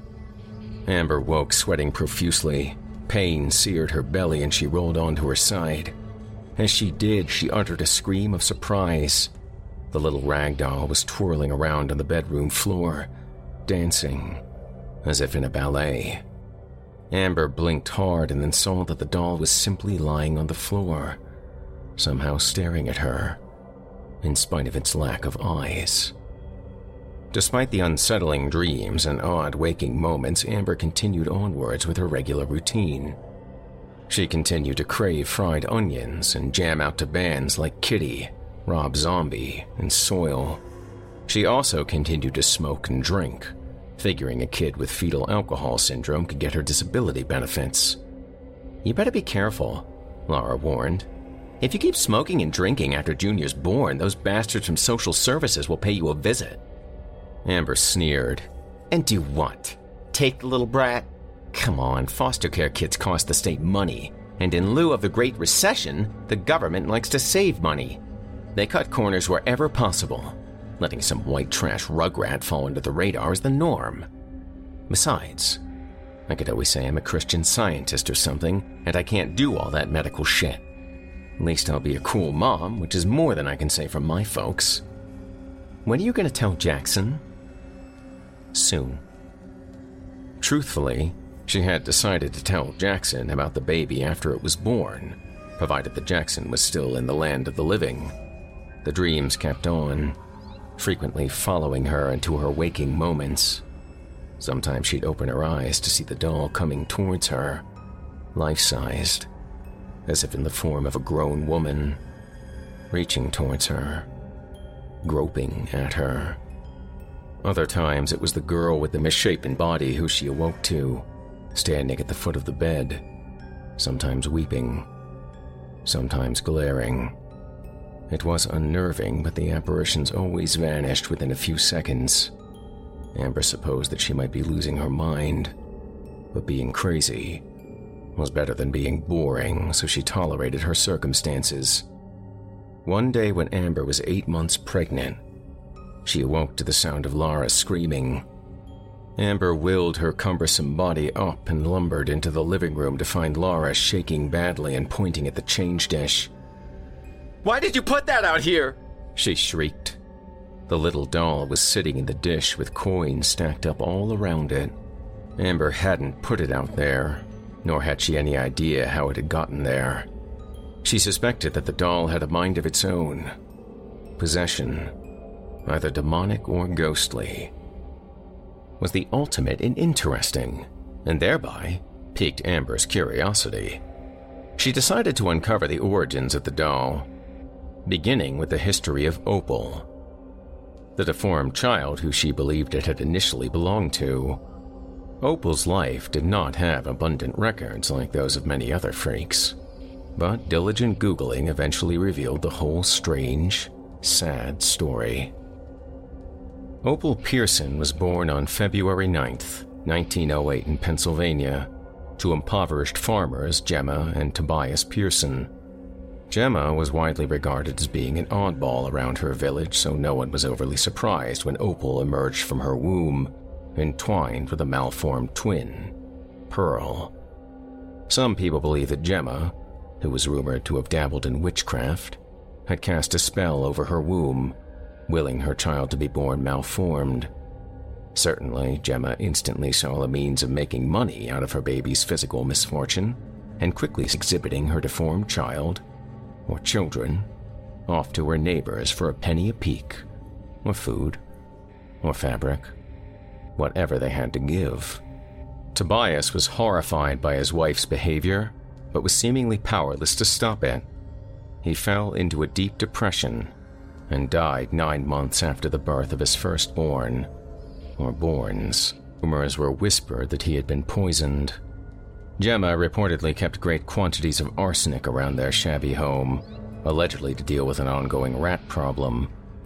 Amber woke sweating profusely. Pain seared her belly and she rolled onto her side. As she did, she uttered a scream of surprise. The little rag doll was twirling around on the bedroom floor, dancing, as if in a ballet. Amber blinked hard and then saw that the doll was simply lying on the floor, somehow staring at her, in spite of its lack of eyes. Despite the unsettling dreams and odd waking moments, Amber continued onwards with her regular routine. She continued to crave fried onions and jam out to bands like Kitty, Rob Zombie, and Soil. She also continued to smoke and drink, figuring a kid with fetal alcohol syndrome could get her disability benefits. You better be careful, Lara warned. If you keep smoking and drinking after Junior's born, those bastards from social services will pay you a visit. Amber sneered. And do what? Take the little brat? Come on, foster care kids cost the state money, and in lieu of the Great Recession, the government likes to save money. They cut corners wherever possible. Letting some white trash rugrat fall under the radar is the norm. Besides, I could always say I'm a Christian Scientist or something, and I can't do all that medical shit. At least I'll be a cool mom, which is more than I can say from my folks. When are you going to tell Jackson? Soon. Truthfully, she had decided to tell Jackson about the baby after it was born, provided that Jackson was still in the land of the living. The dreams kept on, frequently following her into her waking moments. Sometimes she'd open her eyes to see the doll coming towards her, life-sized, as if in the form of a grown woman, reaching towards her, groping at her. Other times it was the girl with the misshapen body who she awoke to, standing at the foot of the bed, sometimes weeping, sometimes glaring. It was unnerving, but the apparitions always vanished within a few seconds. Amber supposed that she might be losing her mind, but being crazy was better than being boring, so she tolerated her circumstances. One day when Amber was eight months pregnant, she awoke to the sound of Lara screaming. Amber willed her cumbersome body up and lumbered into the living room to find Lara shaking badly and pointing at the change dish. "Why did you put that out here?" she shrieked. The little doll was sitting in the dish with coins stacked up all around it. Amber hadn't put it out there, nor had she any idea how it had gotten there. She suspected that the doll had a mind of its own. Possession, either demonic or ghostly, was the ultimate in interesting, and thereby piqued Amber's curiosity. She decided to uncover the origins of the doll, beginning with the history of Opal, the deformed child who she believed it had initially belonged to. Opal's life did not have abundant records like those of many other freaks, but diligent Googling eventually revealed the whole strange, sad story. Opal Pearson was born on February ninth, nineteen oh eight in Pennsylvania, to impoverished farmers Gemma and Tobias Pearson. Gemma was widely regarded as being an oddball around her village, so no one was overly surprised when Opal emerged from her womb, entwined with a malformed twin, Pearl. Some people believe that Gemma, who was rumored to have dabbled in witchcraft, had cast a spell over her womb, willing her child to be born malformed. Certainly, Gemma instantly saw a means of making money out of her baby's physical misfortune, and quickly exhibiting her deformed child, or children, off to her neighbors for a penny a peek, or food, or fabric, whatever they had to give. Tobias was horrified by his wife's behavior, but was seemingly powerless to stop it. He fell into a deep depression and died nine months after the birth of his firstborn, or borns. Rumors were whispered that he had been poisoned. Gemma reportedly kept great quantities of arsenic around their shabby home, allegedly to deal with an ongoing rat problem.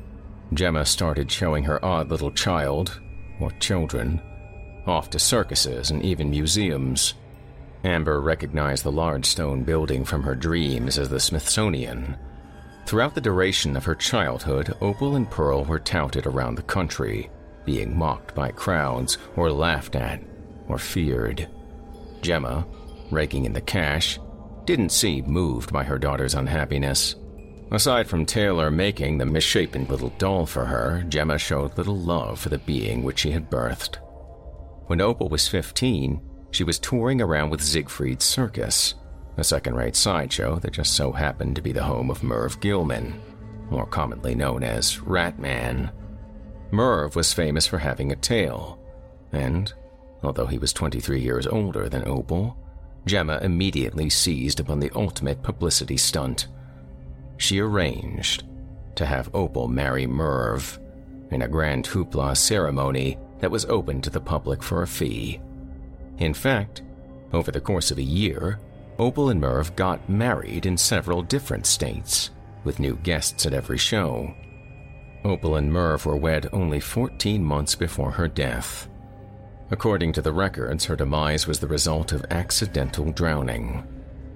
Gemma started showing her odd little child, or children, off to circuses and even museums. Amber recognized the large stone building from her dreams as the Smithsonian. Throughout the duration of her childhood, Opal and Pearl were touted around the country, being mocked by crowds or laughed at or feared. Gemma, raking in the cash, didn't seem moved by her daughter's unhappiness. Aside from Taylor making the misshapen little doll for her, Gemma showed little love for the being which she had birthed. When Opal was fifteen, she was touring around with Siegfried's Circus, a second-rate sideshow that just so happened to be the home of Merv Gilman, more commonly known as Ratman. Merv was famous for having a tail, and although he was twenty-three years older than Opal, Gemma immediately seized upon the ultimate publicity stunt. She arranged to have Opal marry Merv in a grand hoopla ceremony that was open to the public for a fee. In fact, over the course of a year, Opal and Merv got married in several different states, with new guests at every show. Opal and Merv were wed only fourteen months before her death. According to the records, her demise was the result of accidental drowning.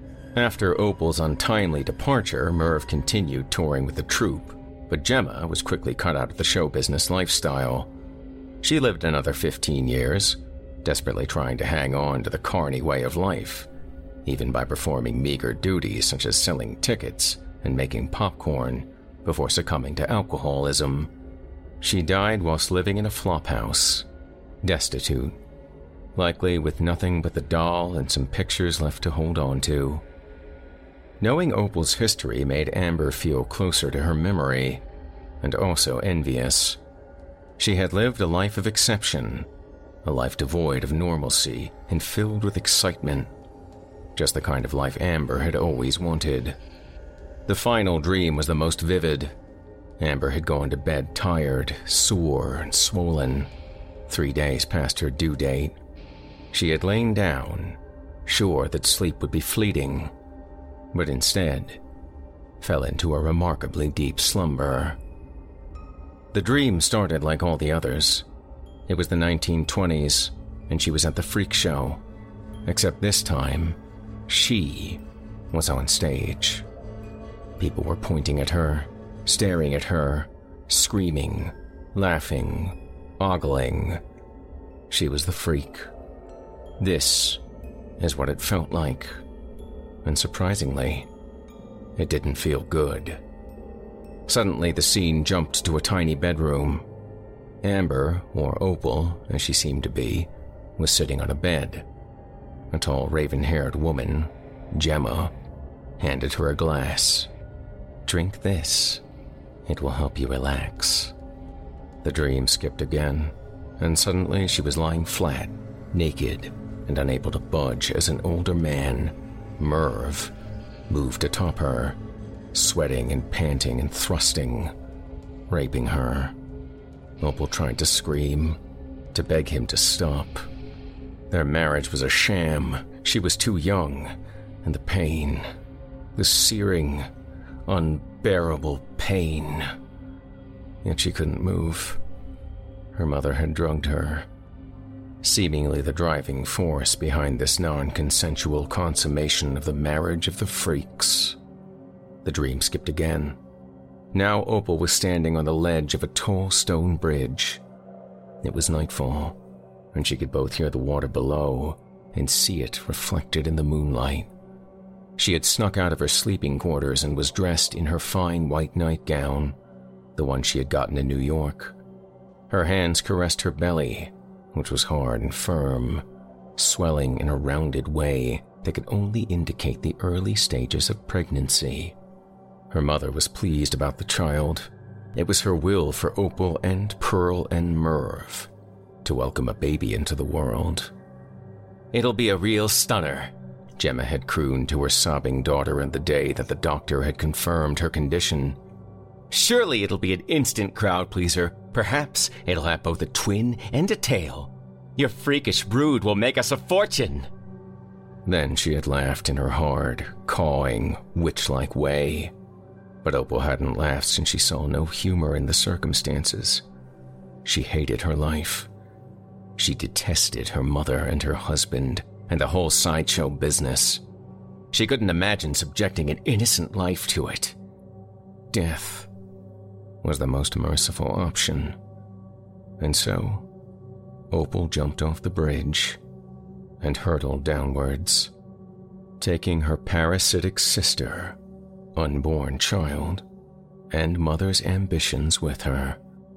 After Opal's untimely departure, Merv continued touring with the troupe, but Gemma was quickly cut out of the show business lifestyle. She lived another fifteen years, desperately trying to hang on to the carny way of life, even by performing meager duties such as selling tickets and making popcorn, before succumbing to alcoholism. She died whilst living in a flophouse, destitute, likely with nothing but the doll and some pictures left to hold on to. Knowing Opal's history made Amber feel closer to her memory, and also envious. She had lived a life of exception, a life devoid of normalcy and filled with excitement. just the kind of life Amber had always wanted. The final dream was the most vivid. Amber had gone to bed tired, sore, and swollen, three days past her due date. She had lain down, sure that sleep would be fleeting, but instead fell into a remarkably deep slumber. The dream started like all the others. It was the nineteen twenties, and she was at the freak show, except this time, she was on stage. People were pointing at her, staring at her, screaming, laughing, ogling. She was the freak. This is what it felt like. And surprisingly, it didn't feel good. Suddenly, the scene jumped to a tiny bedroom. Amber, or Opal, as she seemed to be, was sitting on a bed. A tall, raven-haired woman, Gemma, handed her a glass. "Drink this. It will help you relax." The dream skipped again, and suddenly she was lying flat, naked, and unable to budge as an older man, Merv, moved atop her, sweating and panting and thrusting, raping her. Opal tried to scream, to beg him to stop. Their marriage was a sham. She was too young, and the pain, the searing, unbearable pain. Yet she couldn't move. Her mother had drugged her, seemingly the driving force behind this non-consensual consummation of the marriage of the freaks. The dream skipped again. Now Opal was standing on the ledge of a tall stone bridge. It was nightfall, and she could both hear the water below and see it reflected in the moonlight. She had snuck out of her sleeping quarters and was dressed in her fine white nightgown, the one she had gotten in New York. Her hands caressed her belly, which was hard and firm, swelling in a rounded way that could only indicate the early stages of pregnancy. Her mother was pleased about the child. It was her will for Opal and Pearl and Merv to welcome a baby into the world. "It'll be a real stunner," Gemma had crooned to her sobbing daughter on the day that the doctor had confirmed her condition. "Surely it'll be an instant crowd pleaser. Perhaps it'll have both a twin and a tail. Your freakish brood will make us a fortune." Then she had laughed in her hard, cawing, witch-like way. But Opal hadn't laughed since she saw no humor in the circumstances. She hated her life. She detested her mother and her husband and the whole sideshow business. She couldn't imagine subjecting an innocent life to it. Death was the most merciful option. And so, Opal jumped off the bridge and hurtled downwards, taking her parasitic sister, unborn child, and mother's ambitions with her.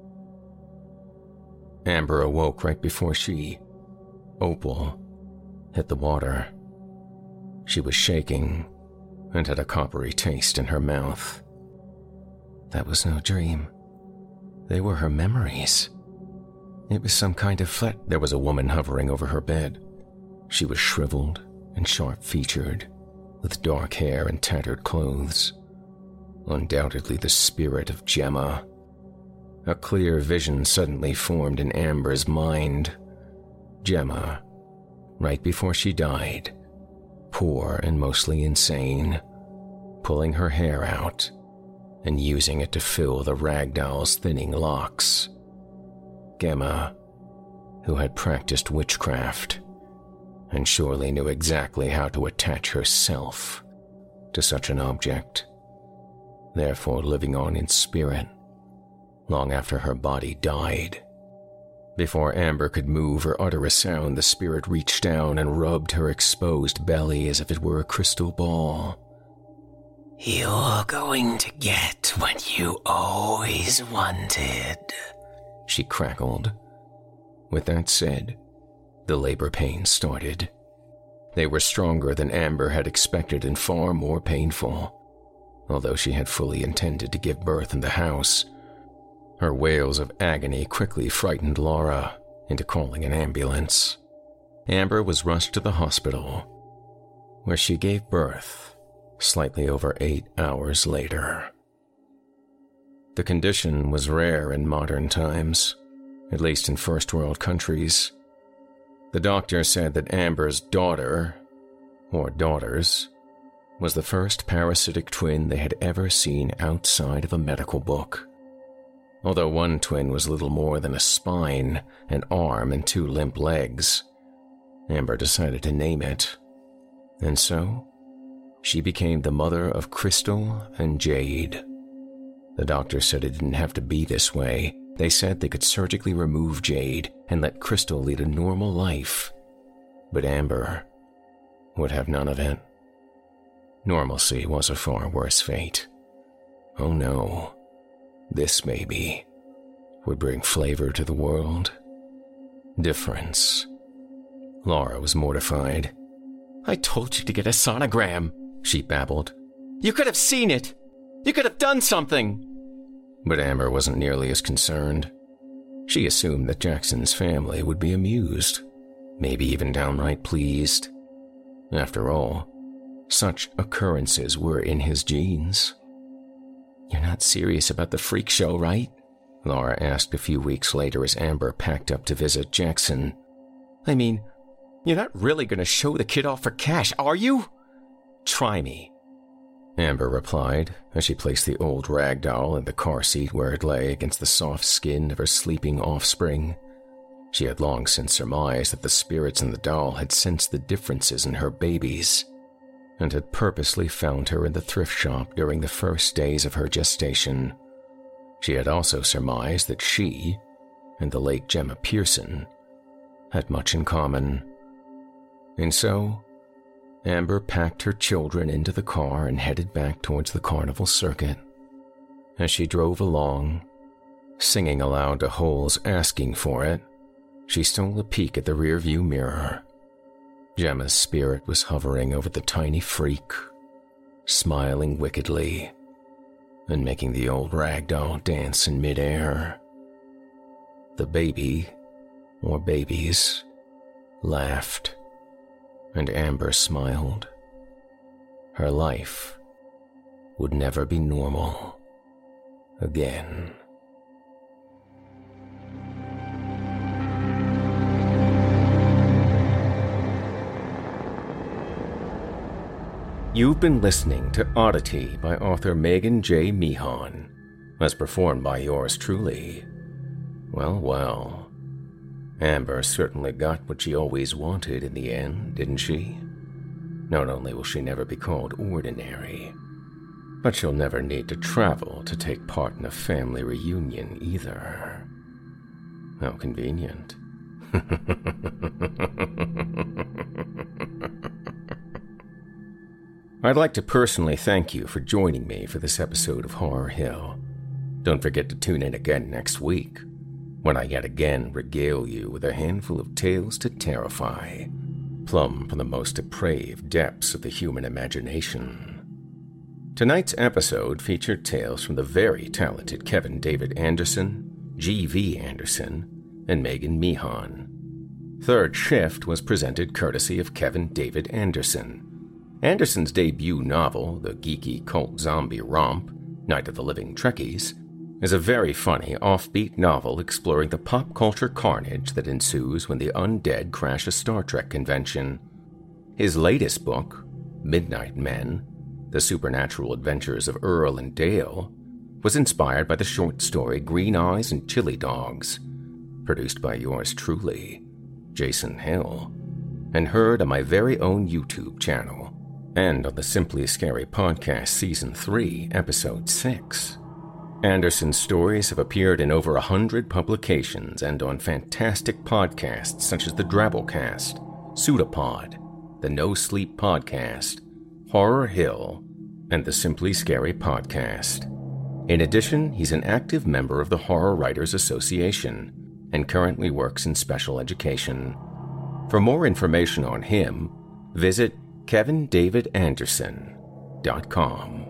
Amber awoke right before she, Opal, hit the water. She was shaking and had a coppery taste in her mouth. That was no dream. They were her memories. It was some kind of flat. There was a woman hovering over her bed. She was shriveled and sharp-featured, with dark hair and tattered clothes. Undoubtedly the spirit of Gemma. A clear vision suddenly formed in Amber's mind. Gemma, right before she died, poor and mostly insane, pulling her hair out and using it to fill the ragdoll's thinning locks. Gemma, who had practiced witchcraft and surely knew exactly how to attach herself to such an object, therefore living on in spirit long after her body died. Before Amber could move or utter a sound, the spirit reached down and rubbed her exposed belly as if it were a crystal ball. "You're going to get what you always wanted," she crackled. With that said, the labor pains started. They were stronger than Amber had expected and far more painful, although she had fully intended to give birth in the house. Her wails of agony quickly frightened Laura into calling an ambulance. Amber was rushed to the hospital. where she gave birth slightly over eight hours later. The condition was rare in modern times, at least in first-world countries. The doctor said that Amber's daughter, or daughters, was the first parasitic twin they had ever seen outside of a medical book. Although one twin was little more than a spine, an arm, and two limp legs, Amber decided to name it. And so, she became the mother of Crystal and Jade. The doctor said it didn't have to be this way. They said they could surgically remove Jade and let Crystal lead a normal life. But Amber would have none of it. Normalcy was a far worse fate. Oh no, this baby would bring flavor to the world. Difference. Laura was mortified. "I told you to get a sonogram," she babbled. "You could have seen it. You could have done something." But Amber wasn't nearly as concerned. She assumed that Jackson's family would be amused, maybe even downright pleased. After all, such occurrences were in his genes. "You're not serious about the freak show, right?" Laura asked a few weeks later as Amber packed up to visit Jackson. "I mean, you're not really going to show the kid off for cash, are you? Try me." Amber replied as she placed the old rag doll in the car seat where it lay against the soft skin of her sleeping offspring. She had long since surmised that the spirits in the doll had sensed the differences in her babies and had purposely found her in the thrift shop during the first days of her gestation. She had also surmised that she and the late Gemma Pearson had much in common. And so, Amber packed her children into the car and headed back towards the carnival circuit. As she drove along, singing aloud to holes asking for it, she stole a peek at the rearview mirror. Gemma's spirit was hovering over the tiny freak, smiling wickedly and making the old rag doll dance in midair. The baby, or babies, laughed, and Amber smiled. Her life would never be normal again. You've been listening to Oddity by author Megan J. Meehan, as performed by yours truly. Well, well. Amber certainly got what she always wanted in the end, didn't she? Not only will she never be called ordinary, but she'll never need to travel to take part in a family reunion either. How convenient. I'd like to personally thank you for joining me for this episode of Horror Hill. Don't forget to tune in again next week, when I yet again regale you with a handful of tales to terrify, plumb from the most depraved depths of the human imagination. Tonight's episode featured tales from the very talented Kevin David Anderson, G V Anderson, and Megan Meehan. Third Shift was presented courtesy of Kevin David Anderson. Anderson's debut novel, the geeky cult zombie romp, Night of the Living Trekkies, is a very funny, offbeat novel exploring the pop culture carnage that ensues when the undead crash a Star Trek convention. His latest book, Midnight Men, The Supernatural Adventures of Earl and Dale, was inspired by the short story Green Eyes and Chili Dogs, produced by yours truly, Jason Hill, and heard on my very own YouTube channel, and on the Simply Scary Podcast Season three, Episode six. Anderson's stories have appeared in over a hundred publications and on fantastic podcasts such as the Drabblecast, Pseudopod, the No Sleep Podcast, Horror Hill, and the Simply Scary Podcast. In addition, he's an active member of the Horror Writers Association and currently works in special education. For more information on him, visit kevin david anderson dot com.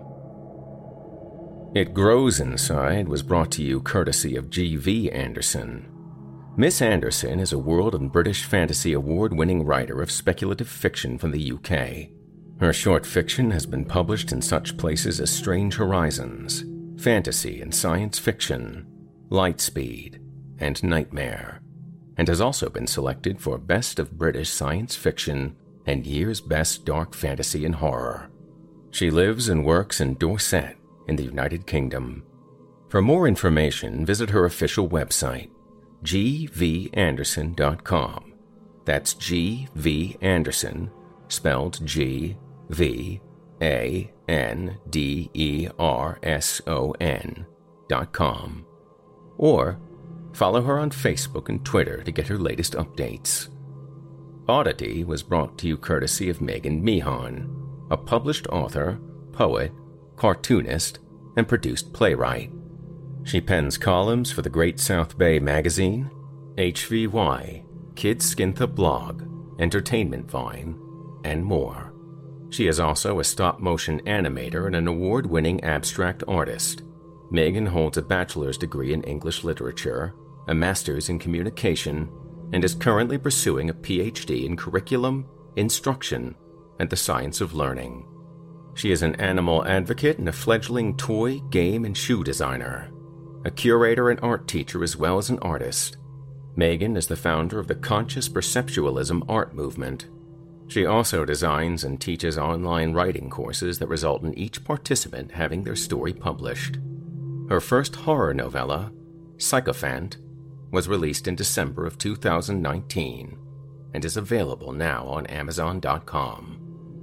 It Grows Inside was brought to you courtesy of G V Anderson. Miss Anderson is a World and British Fantasy Award-winning writer of speculative fiction from the U K. Her short fiction has been published in such places as Strange Horizons, Fantasy and Science Fiction, Lightspeed, and Nightmare, and has also been selected for Best of British Science Fiction and Year's Best Dark Fantasy and Horror. She lives and works in Dorset, in the United Kingdom. For more information, visit her official website, g v anderson dot com. That's G V Anderson, spelled G V A N D E R S O N dot com. Or follow her on Facebook and Twitter to get her latest updates. Oddity was brought to you courtesy of Megan Meehan, a published author, poet, cartoonist, and produced playwright. She pens columns for the Great South Bay Magazine, H V Y, Kids Skintha Blog, Entertainment Vine, and more. She is also a stop-motion animator and an award-winning abstract artist. Megan holds a bachelor's degree in English literature, a master's in communication, and is currently pursuing a P H D in curriculum, instruction, and the science of learning. She is an animal advocate and a fledgling toy, game, and shoe designer, a curator and art teacher as well as an artist. Megan is the founder of the Conscious Perceptualism art movement. She also designs and teaches online writing courses that result in each participant having their story published. Her first horror novella, Sycophant, was released in December of two thousand nineteen and is available now on amazon dot com.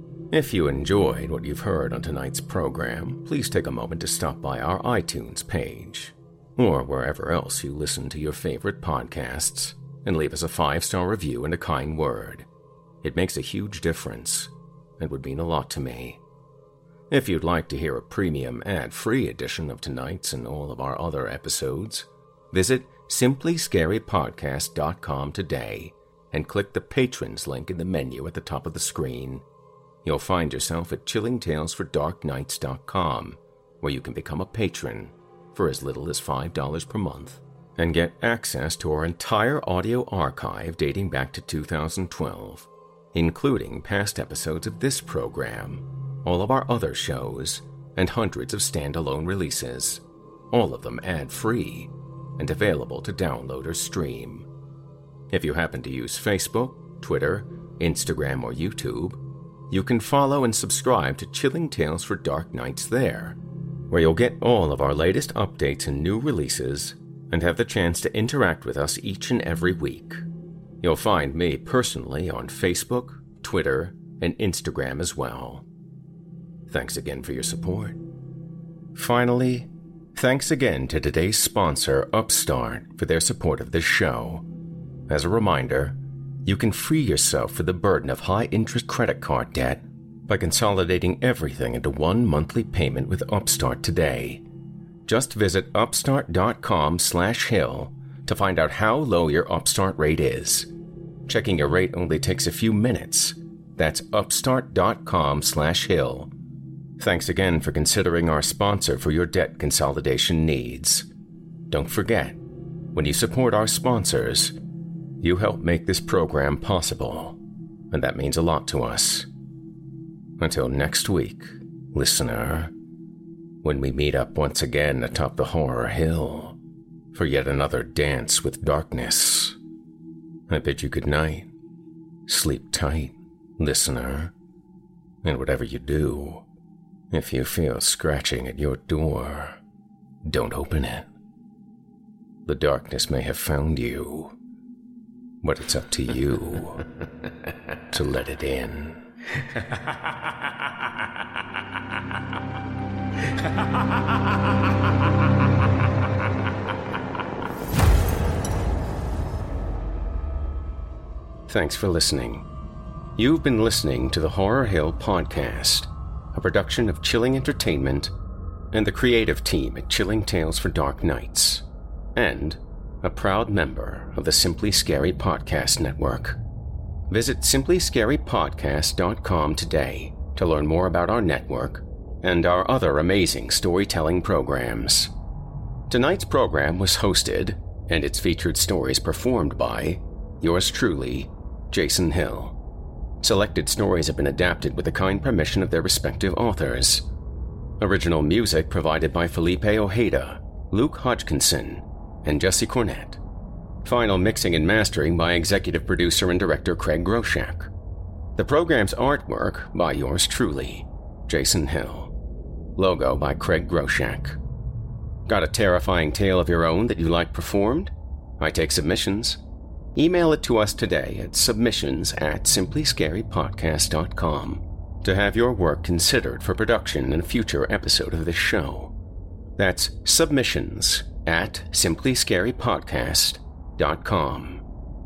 If you enjoyed what you've heard on tonight's program, please take a moment to stop by our iTunes page, or wherever else you listen to your favorite podcasts, and leave us a five-star review and a kind word. It makes a huge difference and would mean a lot to me. If you'd like to hear a premium ad-free edition of tonight's and all of our other episodes, visit simply scary podcast dot com today and click the Patrons link in the menu at the top of the screen. You'll find yourself at chilling tales for dark nights dot com, where you can become a patron for as little as five dollars per month and get access to our entire audio archive dating back to two thousand twelve, including past episodes of this program, all of our other shows, and hundreds of standalone releases, all of them ad-free and available to download or stream. If you happen to use Facebook, Twitter, Instagram, or YouTube, you can follow and subscribe to Chilling Tales for Dark Nights there, where you'll get all of our latest updates and new releases and have the chance to interact with us each and every week. You'll find me personally on Facebook, Twitter, and Instagram as well. Thanks again for your support. Finally, thanks again to today's sponsor, Upstart, for their support of this show. As a reminder, you can free yourself from the burden of high-interest credit card debt by consolidating everything into one monthly payment with Upstart today. Just visit upstart dot com slash hill to find out how low your Upstart rate is. Checking your rate only takes a few minutes. That's upstart dot com slash hill. Thanks again for considering our sponsor for your debt consolidation needs. Don't forget, when you support our sponsors, you help make this program possible, and that means a lot to us. Until next week, listener, when we meet up once again atop the Horror Hill for yet another dance with darkness, I bid you good night. Sleep tight, listener, and whatever you do, if you feel scratching at your door, don't open it. The darkness may have found you, but it's up to you to let it in. Thanks for listening. You've been listening to the Horror Hill Podcast, a production of Chilling Entertainment and the creative team at Chilling Tales for Dark Nights, and a proud member of the Simply Scary Podcast Network. Visit simply scary podcast dot com today to learn more about our network and our other amazing storytelling programs. Tonight's program was hosted, and its featured stories performed by yours truly, Jason Hill. Selected stories have been adapted with the kind permission of their respective authors. Original music provided by Felipe Ojeda, Luke Hodgkinson, and Jesse Cornett. Final mixing and mastering by executive producer and director Craig Groshak. The program's artwork by yours truly, Jason Hill. Logo by Craig Groshak. Got a terrifying tale of your own that you like performed? I take submissions. Email it to us today at submissions at simply scary podcast dot com to have your work considered for production in a future episode of this show. That's submissions at simply scary podcast dot com.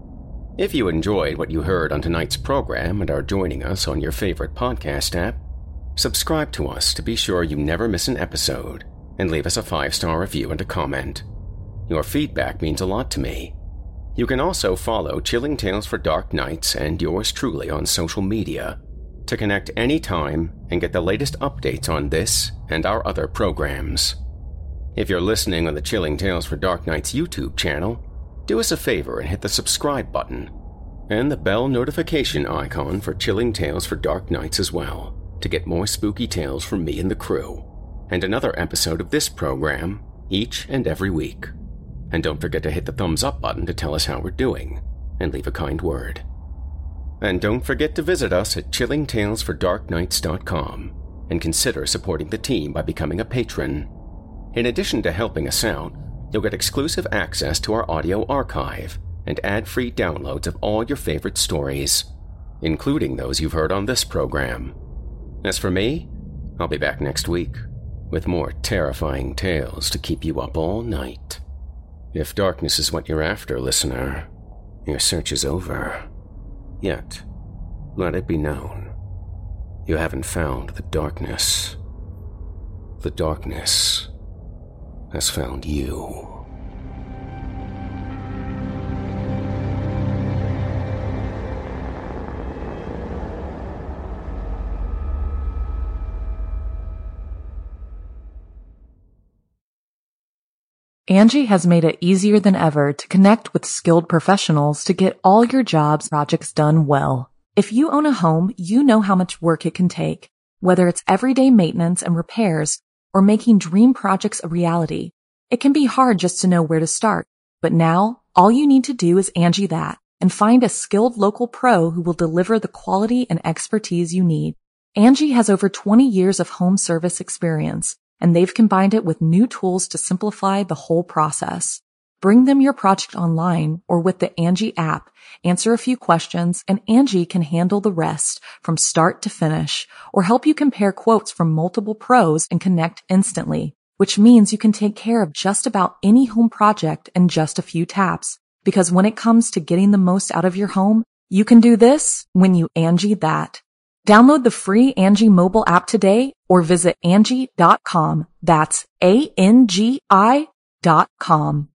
If you enjoyed what you heard on tonight's program and are joining us on your favorite podcast app, subscribe to us to be sure you never miss an episode, and leave us a five-star review and a comment. Your feedback means a lot to me. You can also follow Chilling Tales for Dark Nights and yours truly on social media to connect anytime and get the latest updates on this and our other programs. If you're listening on the Chilling Tales for Dark Nights YouTube channel, do us a favor and hit the subscribe button and the bell notification icon for Chilling Tales for Dark Nights as well to get more spooky tales from me and the crew, and another episode of this program each and every week. And don't forget to hit the thumbs up button to tell us how we're doing, and leave a kind word. And don't forget to visit us at chilling tales for dark nights dot com and consider supporting the team by becoming a patron. In addition to helping us out, you'll get exclusive access to our audio archive and ad-free downloads of all your favorite stories, including those you've heard on this program. As for me, I'll be back next week with more terrifying tales to keep you up all night. If darkness is what you're after, listener, your search is over. Yet, let it be known, you haven't found the darkness. The darkness has found you. Angie has made it easier than ever to connect with skilled professionals to get all your jobs projects done well. If you own a home, you know how much work it can take, whether it's everyday maintenance and repairs or making dream projects a reality. It can be hard just to know where to start, but now all you need to do is Angie that and find a skilled local pro who will deliver the quality and expertise you need. Angie has over twenty years of home service experience, and they've combined it with new tools to simplify the whole process. Bring them your project online or with the Angie app, answer a few questions, and Angie can handle the rest from start to finish, or help you compare quotes from multiple pros and connect instantly, which means you can take care of just about any home project in just a few taps. Because when it comes to getting the most out of your home, you can do this when you Angie that. Download the free Angie mobile app today or visit Angie dot com. That's A N G I dot com.